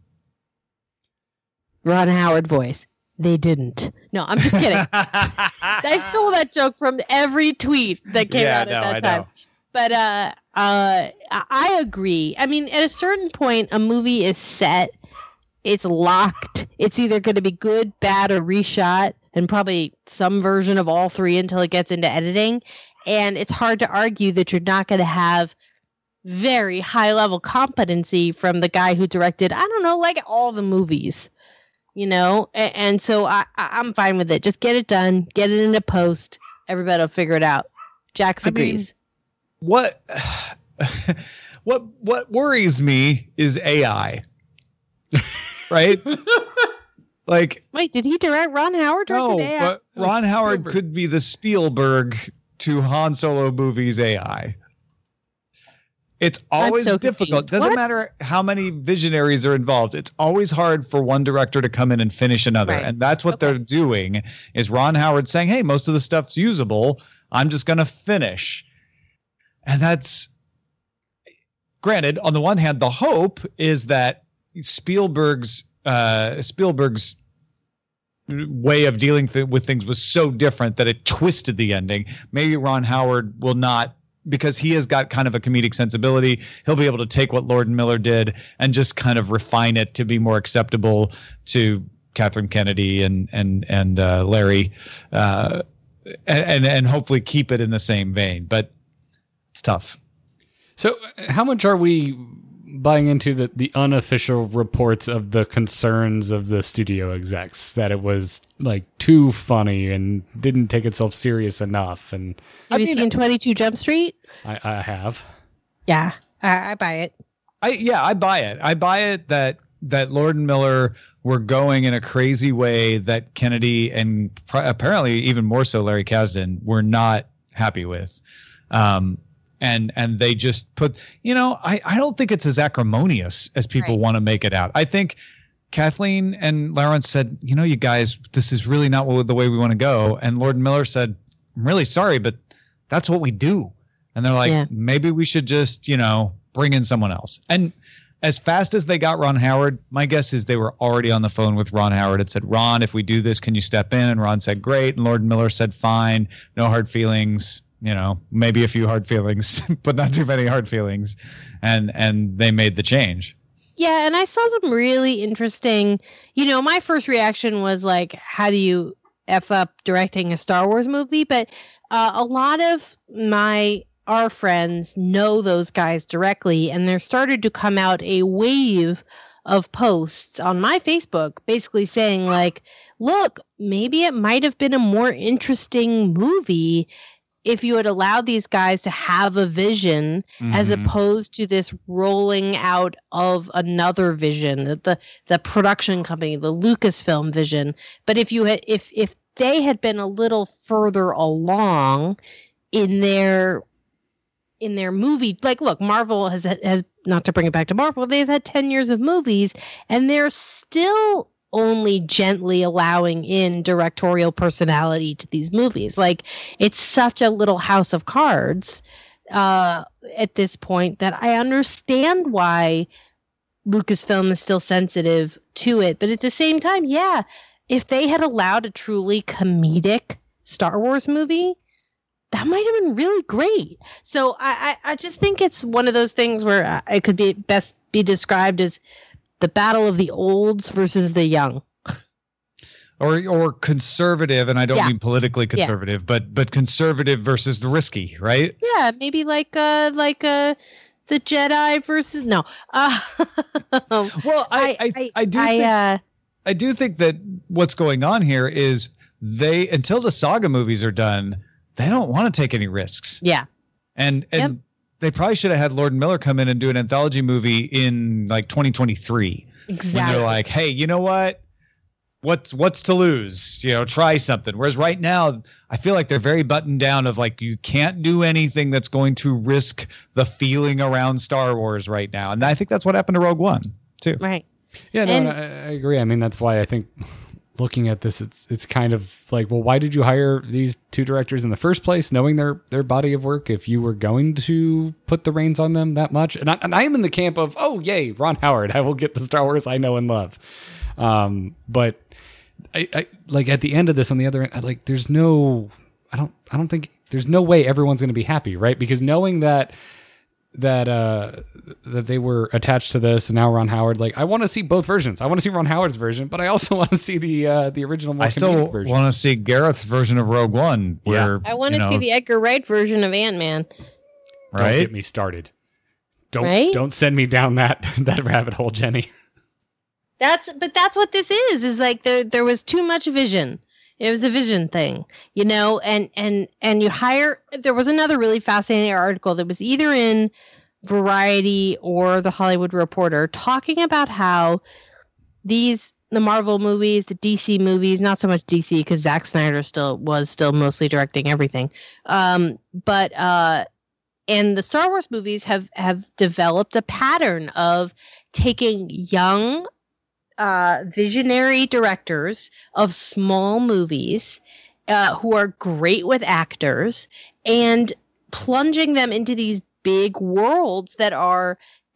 Ron Howard voice. They didn't. No, I'm just kidding. I stole that joke from every tweet that came yeah, out at no, that I time. know. But uh, uh, I agree. I mean, at a certain point, a movie is set. It's locked. It's either going to be good, bad, or reshot, and probably some version of all three until it gets into editing. And it's hard to argue that you're not going to have very high-level competency from the guy who directed, I don't know, like all the movies. You know, and, and so I, I, I'm fine with it. Just get it done, get it into post. Everybody will figure it out. Jax I agrees. Mean, what, what, what worries me is A I, right? Like, wait, did he direct Ron Howard? No, A I? but Ron Spielberg. Howard could be the Spielberg to Han Solo movies A I. It's always so difficult. confused. Doesn't What? matter how many visionaries are involved. It's always hard for one director to come in and finish another. Right. And that's what Okay. they're doing is Ron Howard saying, hey, most of the stuff's usable. I'm just going to finish. And that's granted, on the one hand, the hope is that, Spielberg's uh, Spielberg's way of dealing th- with things was so different that it twisted the ending. Maybe Ron Howard will not, because he has got kind of a comedic sensibility. He'll be able to take what Lord and Miller did and just kind of refine it to be more acceptable to Catherine Kennedy and and and uh, Larry, uh, and and hopefully keep it in the same vein. But it's tough. So, how much are we buying into the, the unofficial reports of the concerns of the studio execs that it was like too funny and didn't take itself serious enough? And have I you mean, seen twenty-two Jump Street? I, I have. Yeah, I, I buy it. I yeah, I buy it. I buy it that that Lord and Miller were going in a crazy way that Kennedy and pr- apparently even more so Larry Kasdan were not happy with. Um, And and they just put, you know, I, I don't think it's as acrimonious as people Right. want to make it out. I think Kathleen and Lawrence said, you know, you guys, this is really not what, the way we want to go. And Lord and Miller said, I'm really sorry, but that's what we do. And they're like, Yeah. maybe we should just, you know, bring in someone else. And as fast as they got Ron Howard, my guess is they were already on the phone with Ron Howard and said, Ron, if we do this, can you step in? And Ron said, great. And Lord and Miller said, fine. No hard feelings. You know, maybe a few hard feelings, but not too many hard feelings. And and they made the change. Yeah, and I saw some really interesting, you know, my first reaction was like, how do you F up directing a Star Wars movie? But uh, a lot of my, our friends know those guys directly, and there started to come out a wave of posts on my Facebook basically saying like, look, maybe it might have been a more interesting movie if you had allowed these guys to have a vision mm-hmm. as opposed to this rolling out of another vision, the the production company, the Lucasfilm vision. But if you had, if if they had been a little further along in their in their movie, like, look, Marvel has has not to bring it back to Marvel, they've had ten years of movies, and they're still only gently allowing in directorial personality to these movies. Like, it's such a little house of cards uh, at this point that I understand why Lucasfilm is still sensitive to it. But at the same time, yeah, if they had allowed a truly comedic Star Wars movie, that might have been really great. So I, I, I just think it's one of those things where it could be best be described as the battle of the olds versus the young. Or or conservative, and I don't Yeah. mean politically conservative, yeah. but but conservative versus the risky, right? Yeah, maybe like uh like uh the Jedi versus no. Uh, well, I I, I, I do I, think, uh, I do think that what's going on here is they, until the saga movies are done, they don't want to take any risks. Yeah. And and Yep. they probably should have had Lord and Miller come in and do an anthology movie in like twenty twenty-three. Exactly. When they're like, hey, you know what? What's what's to lose? You know, try something. Whereas right now, I feel like they're very buttoned down of like, you can't do anything that's going to risk the feeling around Star Wars right now. And I think that's what happened to Rogue One too. Right. Yeah, no, And- no, I, I agree. I mean, that's why I think looking at this, it's it's kind of like, well, why did you hire these two directors in the first place, knowing their their body of work, if you were going to put the reins on them that much? And I, and I am in the camp of, oh, yay, Ron Howard, I will get the Star Wars I know and love. Um, but I, I like at the end of this, on the other end, like there's no, I don't, I don't think there's no way everyone's going to be happy, right? Because knowing that that uh that they were attached to this, and now Ron Howard, like I want to see both versions. I want to see Ron Howard's version, but I also want to see the uh the original more I still comedic version. want to see Gareth's version of Rogue One, where I want you to know, see the Edgar Wright version of Ant-Man. Don't right. get me started. Don't Right? don't send me down that that rabbit hole, Jenny. That's but that's what this is. Is like there there was too much vision. It was a vision thing, you know, and and and you hire. There was another really fascinating article that was either in Variety or the Hollywood Reporter talking about how these the Marvel movies, the D C movies, not so much D C because Zack Snyder still was still mostly directing everything, um, but uh, and the Star Wars movies have have developed a pattern of taking young Uh, visionary directors of small movies uh, who are great with actors and plunging them into these big worlds that are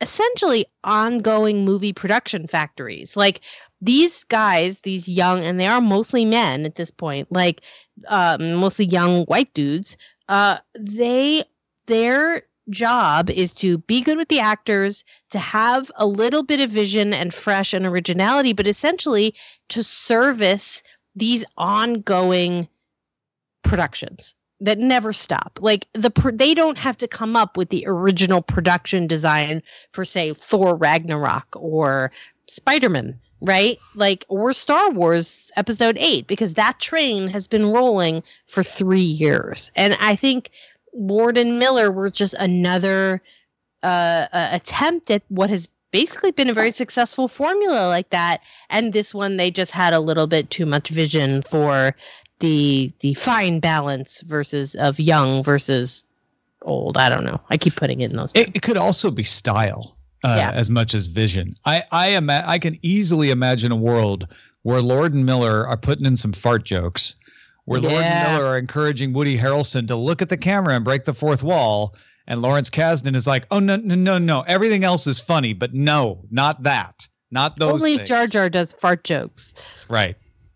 essentially ongoing movie production factories. Like these guys, these young, and they are mostly men at this point, like um, mostly young white dudes. Uh, they their job is to be good with the actors, to have a little bit of vision and fresh and originality, but essentially to service these ongoing productions that never stop. Like the they don't have to come up with the original production design for, say, Thor Ragnarok or Spider-Man, right? Like, or Star Wars Episode eight, because that train has been rolling for three years. And I think Lord and Miller were just another uh, uh, attempt at what has basically been a very successful formula like that. And this one, they just had a little bit too much vision for the the fine balance versus of young versus old. I don't know. I keep putting it in those. It, it could also be style uh, yeah. as much as vision. I I am I can easily imagine a world where Lord and Miller are putting in some fart jokes, where yeah. Lord and Miller are encouraging Woody Harrelson to look at the camera and break the fourth wall, and Lawrence Kasdan is like, "Oh no no no no! Everything else is funny, but no, not that, not those." Only things. Jar Jar does fart jokes. Right.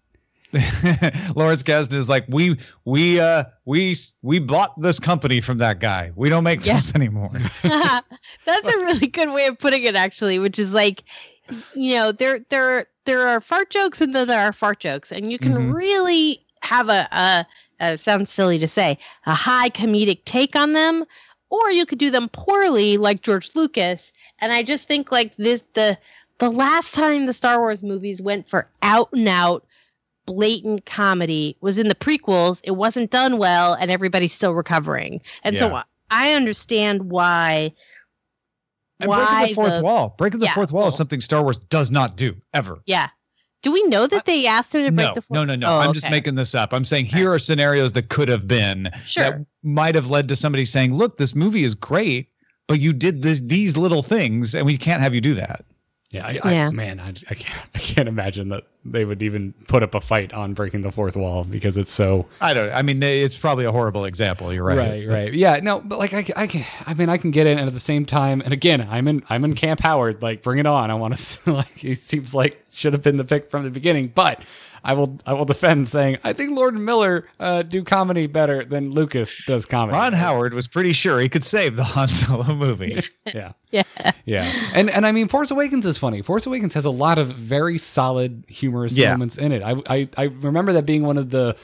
Lawrence Kasdan is like, we we uh we we bought this company from that guy. We don't make yeah. this anymore. That's a really good way of putting it, actually, which is like, you know, there there there are fart jokes and then there are fart jokes, and you can mm-hmm. really have a, a, a sounds silly to say, a high comedic take on them, or you could do them poorly like George Lucas. And I just think like this the the last time the Star Wars movies went for out and out blatant comedy was in the prequels. It wasn't done well, and everybody's still recovering. And yeah. so I understand why. And why breaking the fourth the, wall, breaking the yeah, fourth wall cool. is something Star Wars does not do ever. Yeah. Do we know that they asked him to break no, the fourth? No, no, no. Oh, I'm okay. just making this up. I'm saying here are scenarios that could have been sure. that might have led to somebody saying, "Look, this movie is great, but you did this these little things, and we can't have you do that." Yeah, I, yeah. I, man, I, I can't. I can't imagine that they would even put up a fight on breaking the fourth wall because it's so. I don't. I mean, it's probably a horrible example. You're right. Right, right. Yeah, no, but like I, I can. I mean, I can get it, and at the same time, and again, I'm in. I'm in Camp Howard. Like, bring it on. I want to. Like, it seems like should have been the pick from the beginning, but I will. I will defend saying I think Lord and Miller uh, do comedy better than Lucas does comedy. Ron Howard was pretty sure he could save the Han Solo movie. yeah. Yeah. Yeah. And and I mean, Force Awakens is funny. Force Awakens has a lot of very solid humorous yeah. moments in it. I, I I remember that being one of the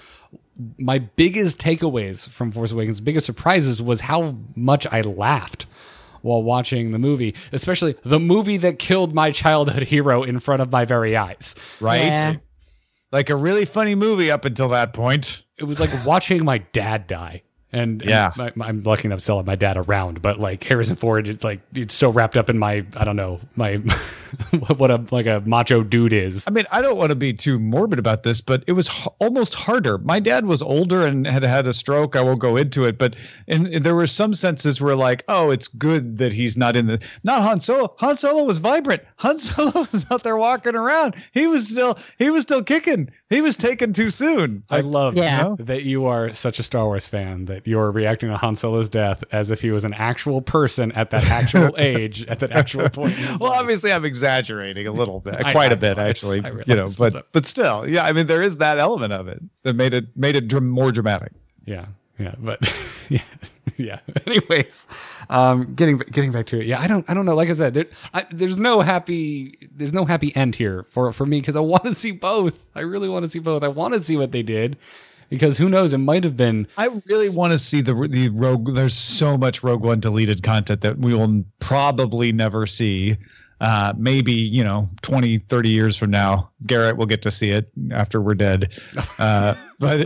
my biggest takeaways from Force Awakens, biggest surprises was how much I laughed while watching the movie, especially the movie that killed my childhood hero in front of my very eyes. Right? Yeah. Like a really funny movie up until that point. It was like watching my dad die. And, yeah. and my, I'm lucky enough to still have my dad around, but like Harrison Ford, it's like it's so wrapped up in my I don't know my what a like a macho dude is. I mean, I don't want to be too morbid about this, but it was h- almost harder. My dad was older and had had a stroke. I won't go into it, but and there were some senses where like, oh, it's good that he's not in the not Han Solo. Han Solo was vibrant. Han Solo was out there walking around. He was still he was still kicking. He was taken too soon. I love yeah. you know, that you are such a Star Wars fan that you're reacting to Han Solo's death as if he was an actual person at that actual age, at that actual point. In his well, life. Obviously, I'm exaggerating a little bit, I, quite I a bit, realize, actually. realize, you know, but but still, yeah. I mean, there is that element of it that made it made it dr- more dramatic. Yeah, yeah, but yeah, yeah. Anyways, um, getting getting back to it. Yeah, I don't I don't know. Like I said, there, I, there's no happy there's no happy end here for for me because I want to see both. I really want to see both. I want to see what they did. Because who knows? It might have been. I really want to see the the Rogue. There's so much Rogue One deleted content that we will probably never see. Uh, maybe, you know, twenty, thirty years from now, Garrett will get to see it after we're dead. Uh, but,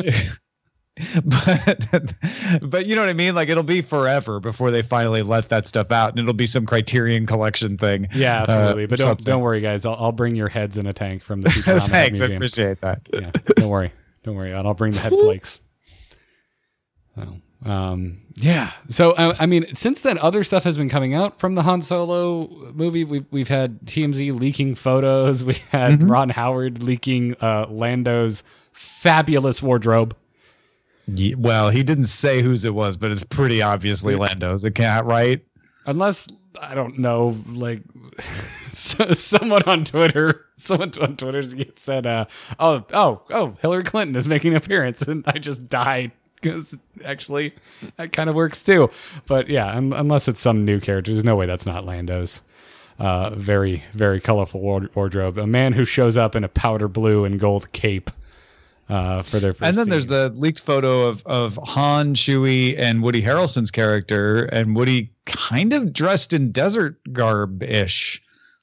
but, but you know what I mean? Like it'll be forever before they finally let that stuff out, and it'll be some Criterion Collection thing. Yeah, absolutely. Uh, but don't something. don't worry, guys. I'll, I'll bring your heads in a tank from the Futurama Thanks, Museum. I appreciate that. Yeah, don't worry. Don't worry, and I'll bring the head flakes. So, um, yeah. So, I, I mean, since then, other stuff has been coming out from the Han Solo movie. We've we've had T M Z leaking photos. We had mm-hmm. Ron Howard leaking uh, Lando's fabulous wardrobe. Yeah, well, he didn't say whose it was, but it's pretty obviously Lando's. It can't, right? unless I don't know, like someone on Twitter, someone on Twitter said, uh, "Oh, oh, oh, Hillary Clinton is making an appearance," and I just died because actually that kind of works too. But yeah, un- unless it's some new character, there's no way that's not Lando's. Uh, very, very colorful ward- wardrobe. A man who shows up in a powder blue and gold cape uh, for their first And then scene. there's the leaked photo of, of Han, Chewie, and Woody Harrelson's character, and Woody kind of dressed in desert garb-ish.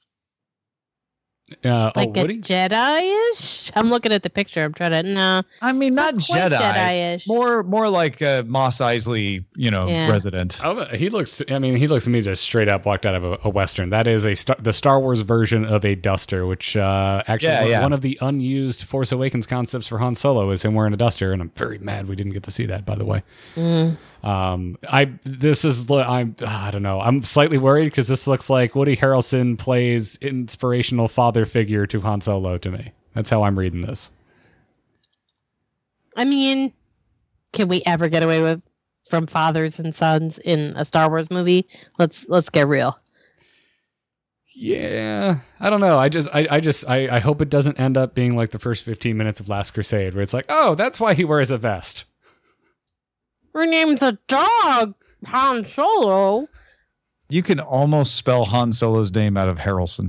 uh, Like oh, a Woody? Jedi-ish? I'm looking at the picture. I'm trying to, no. I mean, not, Not quite Jedi. Jedi-ish. More more like a Mos Eisley, you know, Yeah. resident. Oh, he looks. I mean, he looks to me just straight up walked out of a, a western. That is a star, the Star Wars version of a duster, which uh, actually Yeah, one, yeah. one of the unused Force Awakens concepts for Han Solo is him wearing a duster, and I'm very mad we didn't get to see that. By the way, Mm. um, I this is li- I'm I don't know. I'm slightly worried because this looks like Woody Harrelson plays inspirational father figure to Han Solo to me. That's how I'm reading this. I mean, can we ever get away with from fathers and sons in a Star Wars movie? Let's let's get real. Yeah, I don't know. I just, I, I just, I, I hope it doesn't end up being like the first fifteen minutes of Last Crusade, where it's like, oh, that's why he wears a vest. Renamed the dog Han Solo. You can almost spell Han Solo's name out of Harrelson.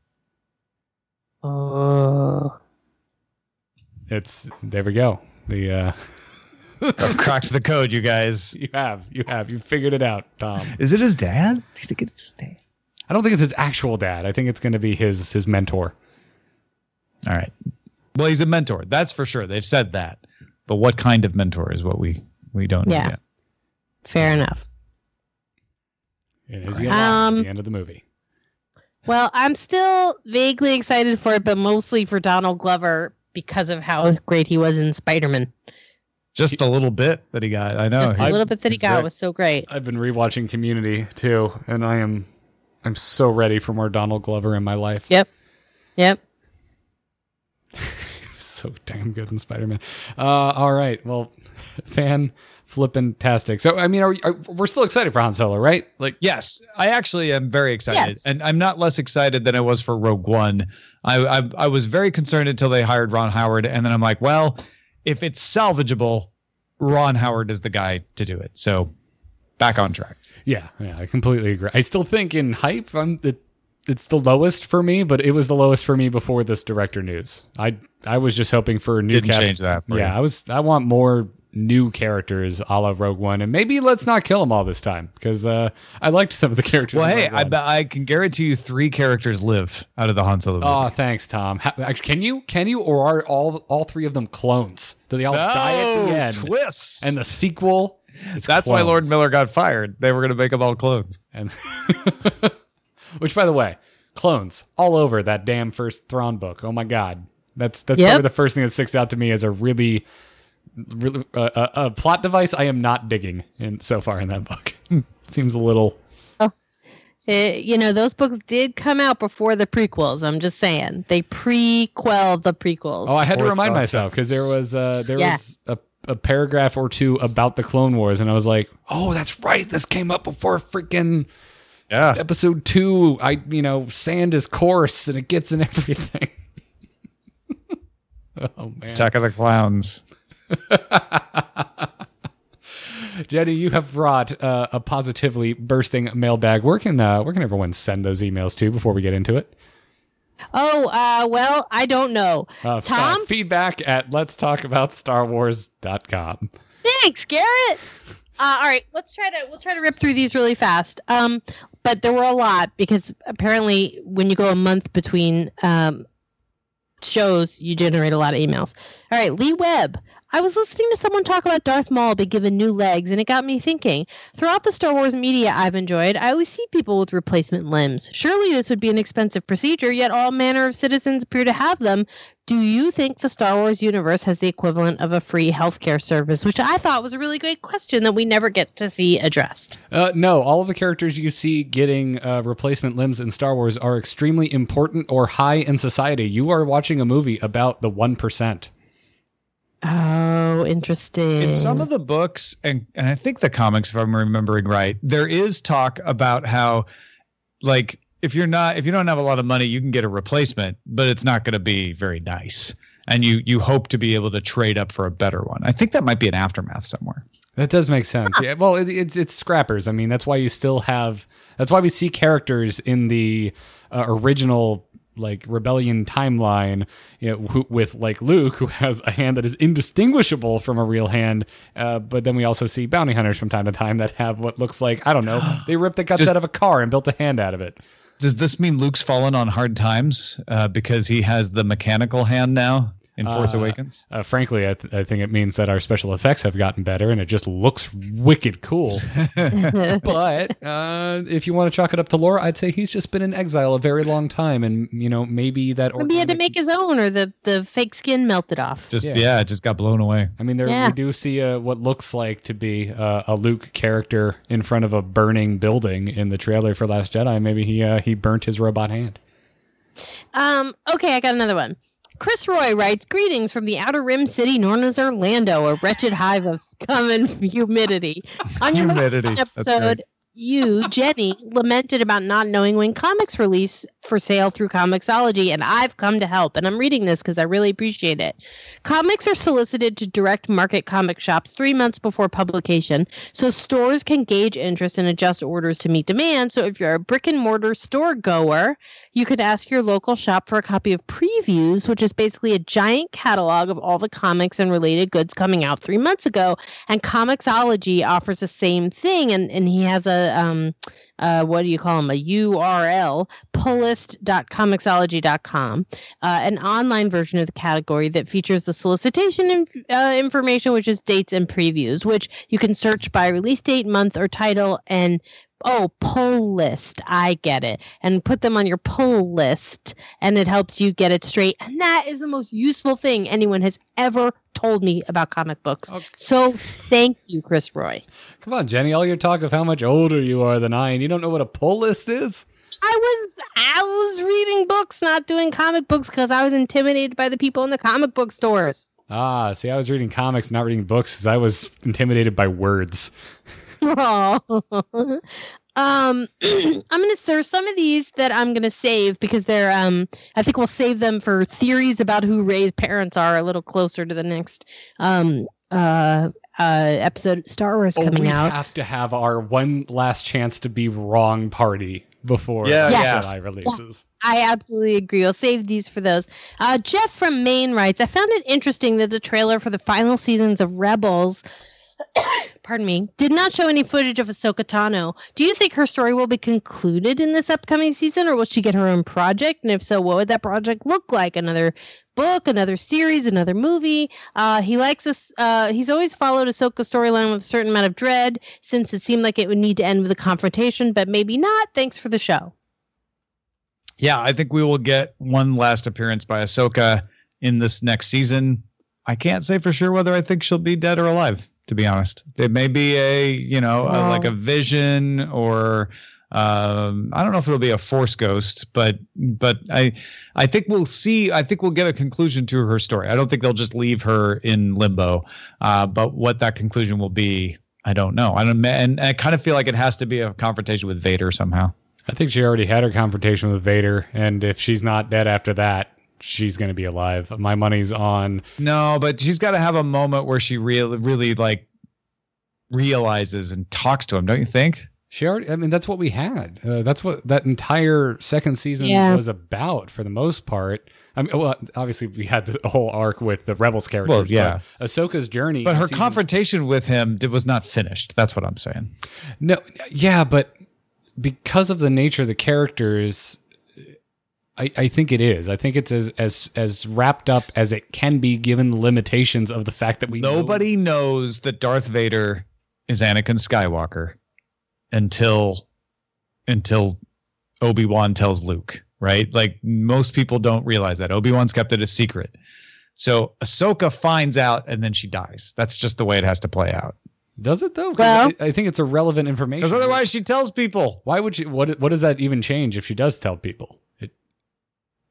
Oh. It's there we go. The uh, I've cracked the code, you guys. you have, you have, you figured it out, Tom. Is it his dad? Do you think it's his dad? I don't think it's his actual dad. I think it's going to be his his mentor. All right. Well, he's a mentor. That's for sure. They've said that. But what kind of mentor is what we we don't know Yeah. yet. Fair enough. And is he alive Um, at the end of the movie? Well, I'm still vaguely excited for it, but mostly for Donald Glover because of how great he was in Spider-Man. Just a little bit that he got. I know. Just a I- little bit that he he's got great. was so great. I've been rewatching Community too, and I am I'm so ready for more Donald Glover in my life. Yep. Yep. So damn good in Spider-Man. Uh, all right. Well, fan flippin' tastic. So, I mean, are, we- are we're still excited for Han Solo, right? Like, Yes, I actually am very excited, Yes. and I'm not less excited than I was for Rogue One. I, I I was very concerned until they hired Ron Howard, and then I'm like, well, if it's salvageable, Ron Howard is the guy to do it. So, back on track. yeah, yeah, I completely agree. I still think in hype, I'm it, it's the lowest for me, but it was the lowest for me before this director news. I I was just hoping for a new Didn't cast. change that for yeah, you. I was. I want more new characters a la Rogue One, and maybe let's not kill them all this time because uh, I liked some of the characters. Well, in hey, Rogue I One. bet I can guarantee you three characters live out of the Han Solo movie. Oh, thanks, Tom. Ha- actually, can you? Can you? Or are all all three of them clones? Do they all die at the end? Twists. And the sequel. Is That's why Lord clones. Miller got fired. They were going to make them all clones. And which, by the way, clones all over that damn first Thrawn book. Oh my god, that's that's Yep. probably the first thing that sticks out to me as a really, really uh, a, a plot device I am not digging in so far in that book. Seems a little. It, you know, those books did come out before the prequels. I'm just saying. They pre-quelled the prequels. Oh, I had to Or remind thought myself because there was uh, there Yeah. was a, a paragraph or two about the Clone Wars, and I was like, oh, that's right. This came up before freaking Yeah. episode two. I you know, sand is coarse and it gets in everything. Oh man. Attack of the Clowns. Jenny, you have brought uh, a positively bursting mailbag. Where can uh, where can everyone send those emails to before we get into it? Oh, uh, well, I don't know. Uh, f- Tom? uh, feedback at let's talk about star wars dot com. Thanks, Garrett. Uh, all right, let's try to we'll try to rip through these really fast. Um, but there were a lot because apparently when you go a month between um, shows, you generate a lot of emails. All right, Lee Webb. I was listening to someone talk about Darth Maul be given new legs, and it got me thinking. Throughout the Star Wars media I've enjoyed, I always see people with replacement limbs. Surely this would be an expensive procedure, yet all manner of citizens appear to have them. Do you think the Star Wars universe has the equivalent of a free healthcare service? Which I thought was a really great question that we never get to see addressed. Uh, no, all of the characters you see getting uh, replacement limbs in Star Wars are extremely important or high in society. You are watching a movie about the one percent. Oh, interesting. In some of the books, and, and I think the comics, if I'm remembering right, there is talk about how, like, if you're not, if you don't have a lot of money, you can get a replacement, but it's not going to be very nice. And you you hope to be able to trade up for a better one. I think that might be an Aftermath somewhere. That does make sense. Yeah. Well, it, it's it's scrappers. I mean, that's why you still have. That's why we see characters in the uh, original like Rebellion timeline, you know, who, with like Luke, who has a hand that is indistinguishable from a real hand. Uh, but then we also see bounty hunters from time to time that have what looks like, I don't know, they ripped the guts Just, out of a car and built a hand out of it. Does this mean Luke's fallen on hard times uh, because he has the mechanical hand now in Force uh, Awakens? Uh, frankly, I, th- I think it means that our special effects have gotten better and it just looks wicked cool. But uh, if you want to chalk it up to lore, I'd say he's just been in exile a very long time, and you know maybe that. Maybe he had to make his own, or the, the fake skin melted off. Just yeah, yeah it just got blown away. I mean, there yeah. we do see uh, what looks like to be uh, a Luke character in front of a burning building in the trailer for Last Jedi. Maybe he uh, he burnt his robot hand. Um. Okay, I got another one. Chris Roy writes, greetings from the Outer Rim city known as Orlando, a wretched hive of scum and humidity. On your humidity. most episode, you, Jenny, lamented about not knowing when comics release for sale through Comixology, and I've come to help. And I'm reading this because I really appreciate it. Comics are solicited to direct market comic shops three months before publication, so stores can gauge interest and adjust orders to meet demand. So if you're a brick and mortar store goer, you could ask your local shop for a copy of Previews, which is basically a giant catalog of all the comics and related goods coming out three months ago. And Comixology offers the same thing, and, and he has a um uh what do you call them a U R L, pullist dot comixology dot com, uh, an online version of the category that features the solicitation inf- uh, information, which is dates and previews, which you can search by release date, month, or title, and oh, pull list. I get it. And put them on your pull list, and it helps you get it straight. And that is the most useful thing anyone has ever told me about comic books. Okay. So thank you, Chris Roy. Come on, Jenny. All your talk of how much older you are than I, and you don't know what a pull list is? I was I was reading books, not doing comic books, because I was intimidated by the people in the comic book stores. Ah, see, I was reading comics, not reading books, because I was intimidated by words. Oh. um, I'm gonna. There's some of these that I'm gonna save because they're. Um, I think we'll save them for theories about who Rey's parents are a little closer to the next. Um. Uh. Uh. Episode of Star Wars oh, coming we out. We have to have our one last chance to be wrong party before yeah, Jedi yeah. releases. Yeah, I absolutely agree. We'll save these for those. Uh, Jeff from Maine writes, I found it interesting that the trailer for the final seasons of Rebels pardon me, did not show any footage of Ahsoka Tano. Do you think her story will be concluded in this upcoming season, or will she get her own project? And if so, what would that project look like? Another book, another series, another movie? Uh, he likes us. Uh, he's always followed Ahsoka's storyline with a certain amount of dread, since it seemed like it would need to end with a confrontation, but maybe not. Thanks for the show. Yeah, I think we will get one last appearance by Ahsoka in this next season. I can't say for sure whether I think she'll be dead or alive, to be honest. It may be a, you know, a, like a vision, or um, I don't know if it'll be a Force ghost, but but I I think we'll see. I think we'll get a conclusion to her story. I don't think they'll just leave her in limbo. Uh, but what that conclusion will be, I don't know. I don't, and I kind of feel like it has to be a confrontation with Vader somehow. I think she already had her confrontation with Vader, and if she's not dead after that, she's going to be alive. My money's on. No, but she's got to have a moment where she really, really like realizes and talks to him. Don't you think? She already, I mean, that's what we had. Uh, that's what that entire second season yeah. was about for the most part. I mean, well, obviously we had the whole arc with the Rebels characters. Well, yeah. But Ahsoka's journey. But her season, confrontation with him did, was not finished. That's what I'm saying. No. Yeah. But because of the nature of the characters, I, I think it is. I think it's as, as as wrapped up as it can be, given the limitations of the fact that we nobody know. knows that Darth Vader is Anakin Skywalker until until Obi-Wan tells Luke, right? Like, most people don't realize that. Obi-Wan's kept it a secret. So Ahsoka finds out, and then she dies. That's just the way it has to play out. Does it though? Well, I, I think it's irrelevant information. Because otherwise she tells people. Why would she? What What does that even change if she does tell people? It,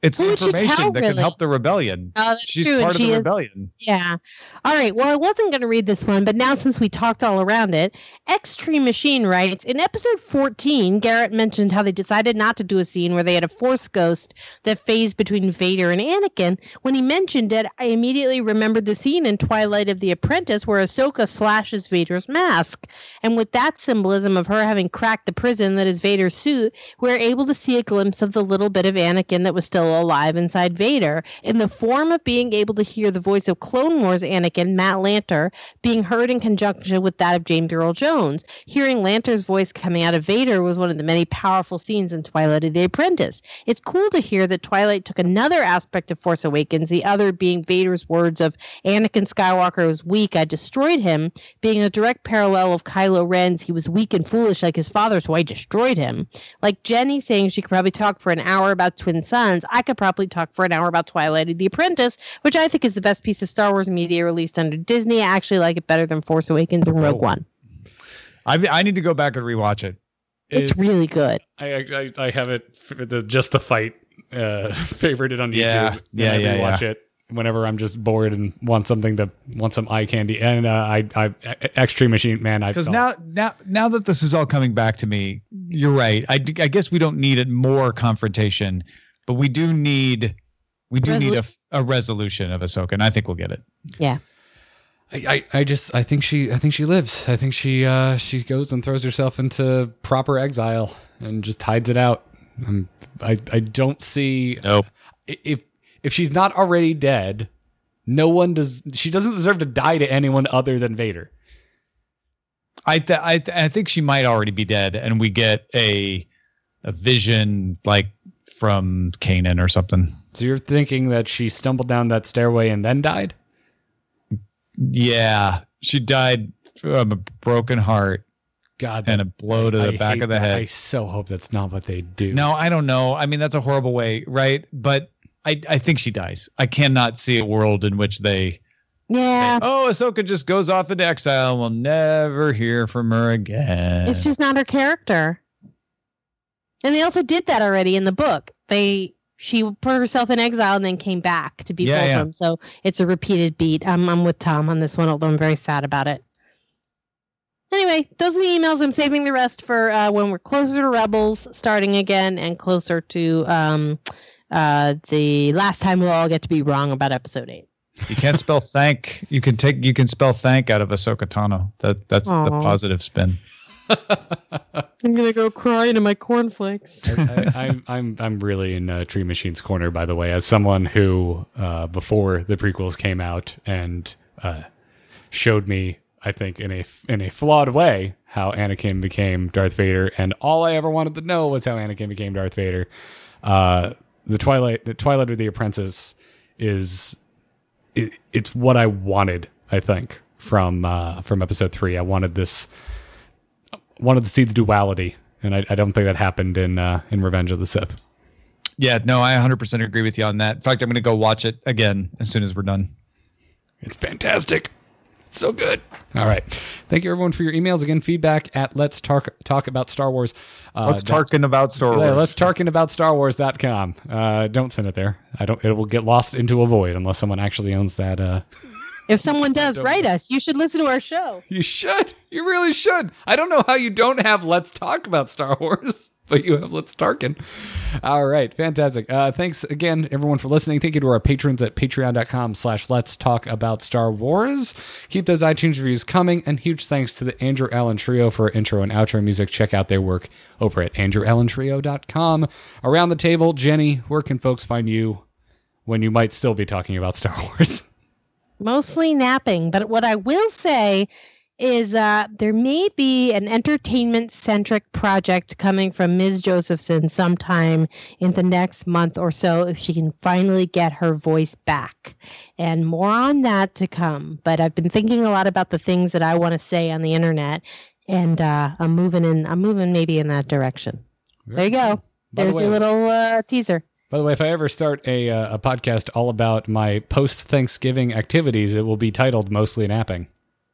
It's Who would you information tell, that really? can help the rebellion. Oh, that's She's true. and part of she the is- rebellion. Yeah. All right. Well, I wasn't going to read this one, but now since we talked all around it, Extreme Machine writes, in episode fourteen, Garrett mentioned how they decided not to do a scene where they had a Force ghost that phased between Vader and Anakin. When he mentioned it, I immediately remembered the scene in Twilight of the Apprentice where Ahsoka slashes Vader's mask. And with that symbolism of her having cracked the prison that is Vader's suit, we're able to see a glimpse of the little bit of Anakin that was still alive inside Vader in the form of being able to hear the voice of Clone Wars Anakin, Matt Lanter, being heard in conjunction with that of James Earl Jones. Hearing Lanter's voice coming out of Vader was one of the many powerful scenes in Twilight of the Apprentice. It's cool to hear that Twilight took another aspect of Force Awakens, the other being Vader's words of Anakin Skywalker was weak, I destroyed him, being a direct parallel of Kylo Ren's he was weak and foolish like his father, so I destroyed him. Like Jenny saying she could probably talk for an hour about Twin Suns, I could probably talk for an hour about Twilight of the Apprentice, which I think is the best piece of Star Wars media released under Disney. I actually like it better than Force Awakens and Rogue Oh. One. I I need to go back and rewatch it. It's It- really good. I, I I have it for the just the fight uh favorited on YouTube. Yeah, yeah, and I yeah, watch it whenever I'm just bored and want something to want some eye candy. And uh, I I Extreme Machine Man. I Because oh, now, now, now that this is all coming back to me, you're right. I, d- I guess we don't need it more confrontation, but we do need we do Resolu- need a, a resolution of Ahsoka, and I think we'll get it. Yeah. I, I I just I think she I think she lives. I think she uh she goes and throws herself into proper exile and just hides it out. Um, I I don't see Nope. if if she's not already dead, no one does. She doesn't deserve to die to anyone other than Vader. I th- I th- I think she might already be dead, and we get a a vision like from Kanan or something. So you're thinking that she stumbled down that stairway and then died? Yeah, she died from a broken heart God, and a blow to the I back hate of the that. head. I so hope that's not what they do. No, I don't know. I mean, that's a horrible way, right? But I, I think she dies. I cannot see a world in which they Yeah. say, oh, Ahsoka just goes off into exile and we'll never hear from her again. It's just not her character. And they also did that already in the book. They she put herself in exile and then came back to be Yeah, yeah. Fulcrum. So it's a repeated beat. I'm I'm with Tom on this one, although I'm very sad about it. Anyway, those are the emails. I'm saving the rest for uh, when we're closer to Rebels starting again and closer to um, uh, the last time we'll all get to be wrong about episode eight. You can't spell thank. You can take. You can spell thank out of Ahsoka Tano. That that's the Aw. positive spin. I'm gonna go cry into my cornflakes. I, I, I'm I'm I'm really in uh, Tree Machine's corner, by the way, as someone who uh, before the prequels came out and uh, showed me, I think in a in a flawed way, how Anakin became Darth Vader, and all I ever wanted to know was how Anakin became Darth Vader. Uh, the Twilight, the Twilight of the Apprentice, is it, it's what I wanted. I think from uh, from Episode Three, I wanted this. Wanted to see the duality, and I, I don't think that happened in uh, in Revenge of the Sith. Yeah, no, I one hundred percent agree with you on that. In fact, I'm going to go watch it again as soon as we're done. It's fantastic. It's so good. All right. Thank you, everyone, for your emails. Again, feedback at Let's Talk, talk About Star Wars. Uh, Let's talking about Star Wars. Yeah, let's talking about Star Wars dot com. Uh, don't send it there. I don't. It will get lost into a void unless someone actually owns that. Uh, If someone does, write us. You should listen to our show. you should. You really should. I don't know how you don't have Let's Talk About Star Wars, but you have Let's Tarkin. All right. Fantastic. Uh, thanks again, everyone, for listening. Thank you to our patrons at patreon.com slash Let's Talk About Star Wars. Keep those iTunes reviews coming. And huge thanks to the Andrew Allen Trio for intro and outro music. Check out their work over at andrew allen trio dot com. Around the table, Jenny, where can folks find you when you might still be talking about Star Wars? Mostly napping. But what I will say is uh, there may be an entertainment-centric project coming from Miz Josephson sometime in the next month or so if she can finally get her voice back. And more on that to come. But I've been thinking a lot about the things that I want to say on the internet, and uh, I'm moving in. I'm moving maybe in that direction. There you go. By the There's way- your little uh, teaser. By the way, if I ever start a uh, a podcast all about my post-Thanksgiving activities, it will be titled Mostly Napping.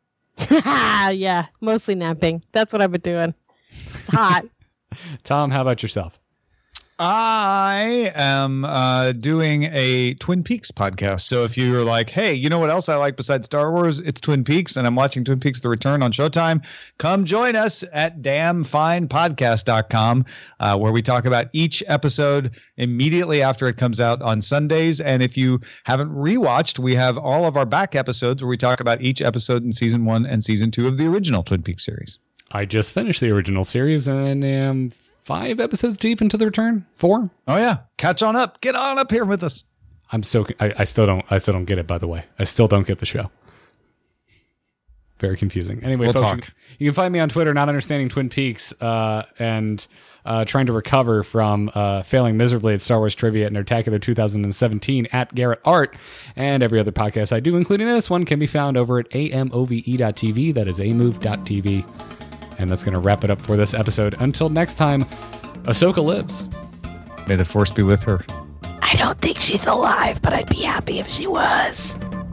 Yeah, mostly napping. That's what I've been doing. It's hot. Tom, how about yourself? I am uh, doing a Twin Peaks podcast. So if you're like, hey, you know what else I like besides Star Wars? It's Twin Peaks, and I'm watching Twin Peaks The Return on Showtime. Come join us at damn fine podcast dot com, uh, where we talk about each episode immediately after it comes out on Sundays. And if you haven't rewatched, we have all of our back episodes where we talk about each episode in season one and season two of the original Twin Peaks series. I just finished the original series and am five episodes deep into The Return. Four. Oh yeah, catch on up. Get on up here with us. I'm so I, I still don't I still don't get it. By the way, I still don't get the show. Very confusing. Anyway, we'll folks, talk. You, you can find me on Twitter, not understanding Twin Peaks, uh, and uh, trying to recover from uh, failing miserably at Star Wars Trivia at Nerdtacular two thousand seventeen at Garrett Art, and every other podcast I do, including this one, can be found over at A M O V E dot T V. That is A move dot T V. And that's going to wrap it up for this episode. Until next time, Ahsoka lives. May the Force be with her. I don't think she's alive, but I'd be happy if she was.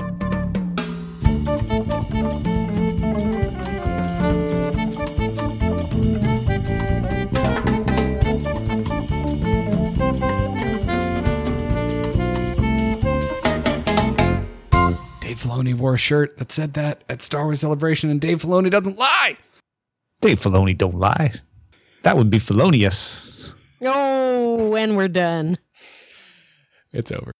Dave Filoni wore a shirt that said that at Star Wars Celebration, and Dave Filoni doesn't lie. Dave Filoni don't lie. That would be felonious. Oh, and we're done. It's over.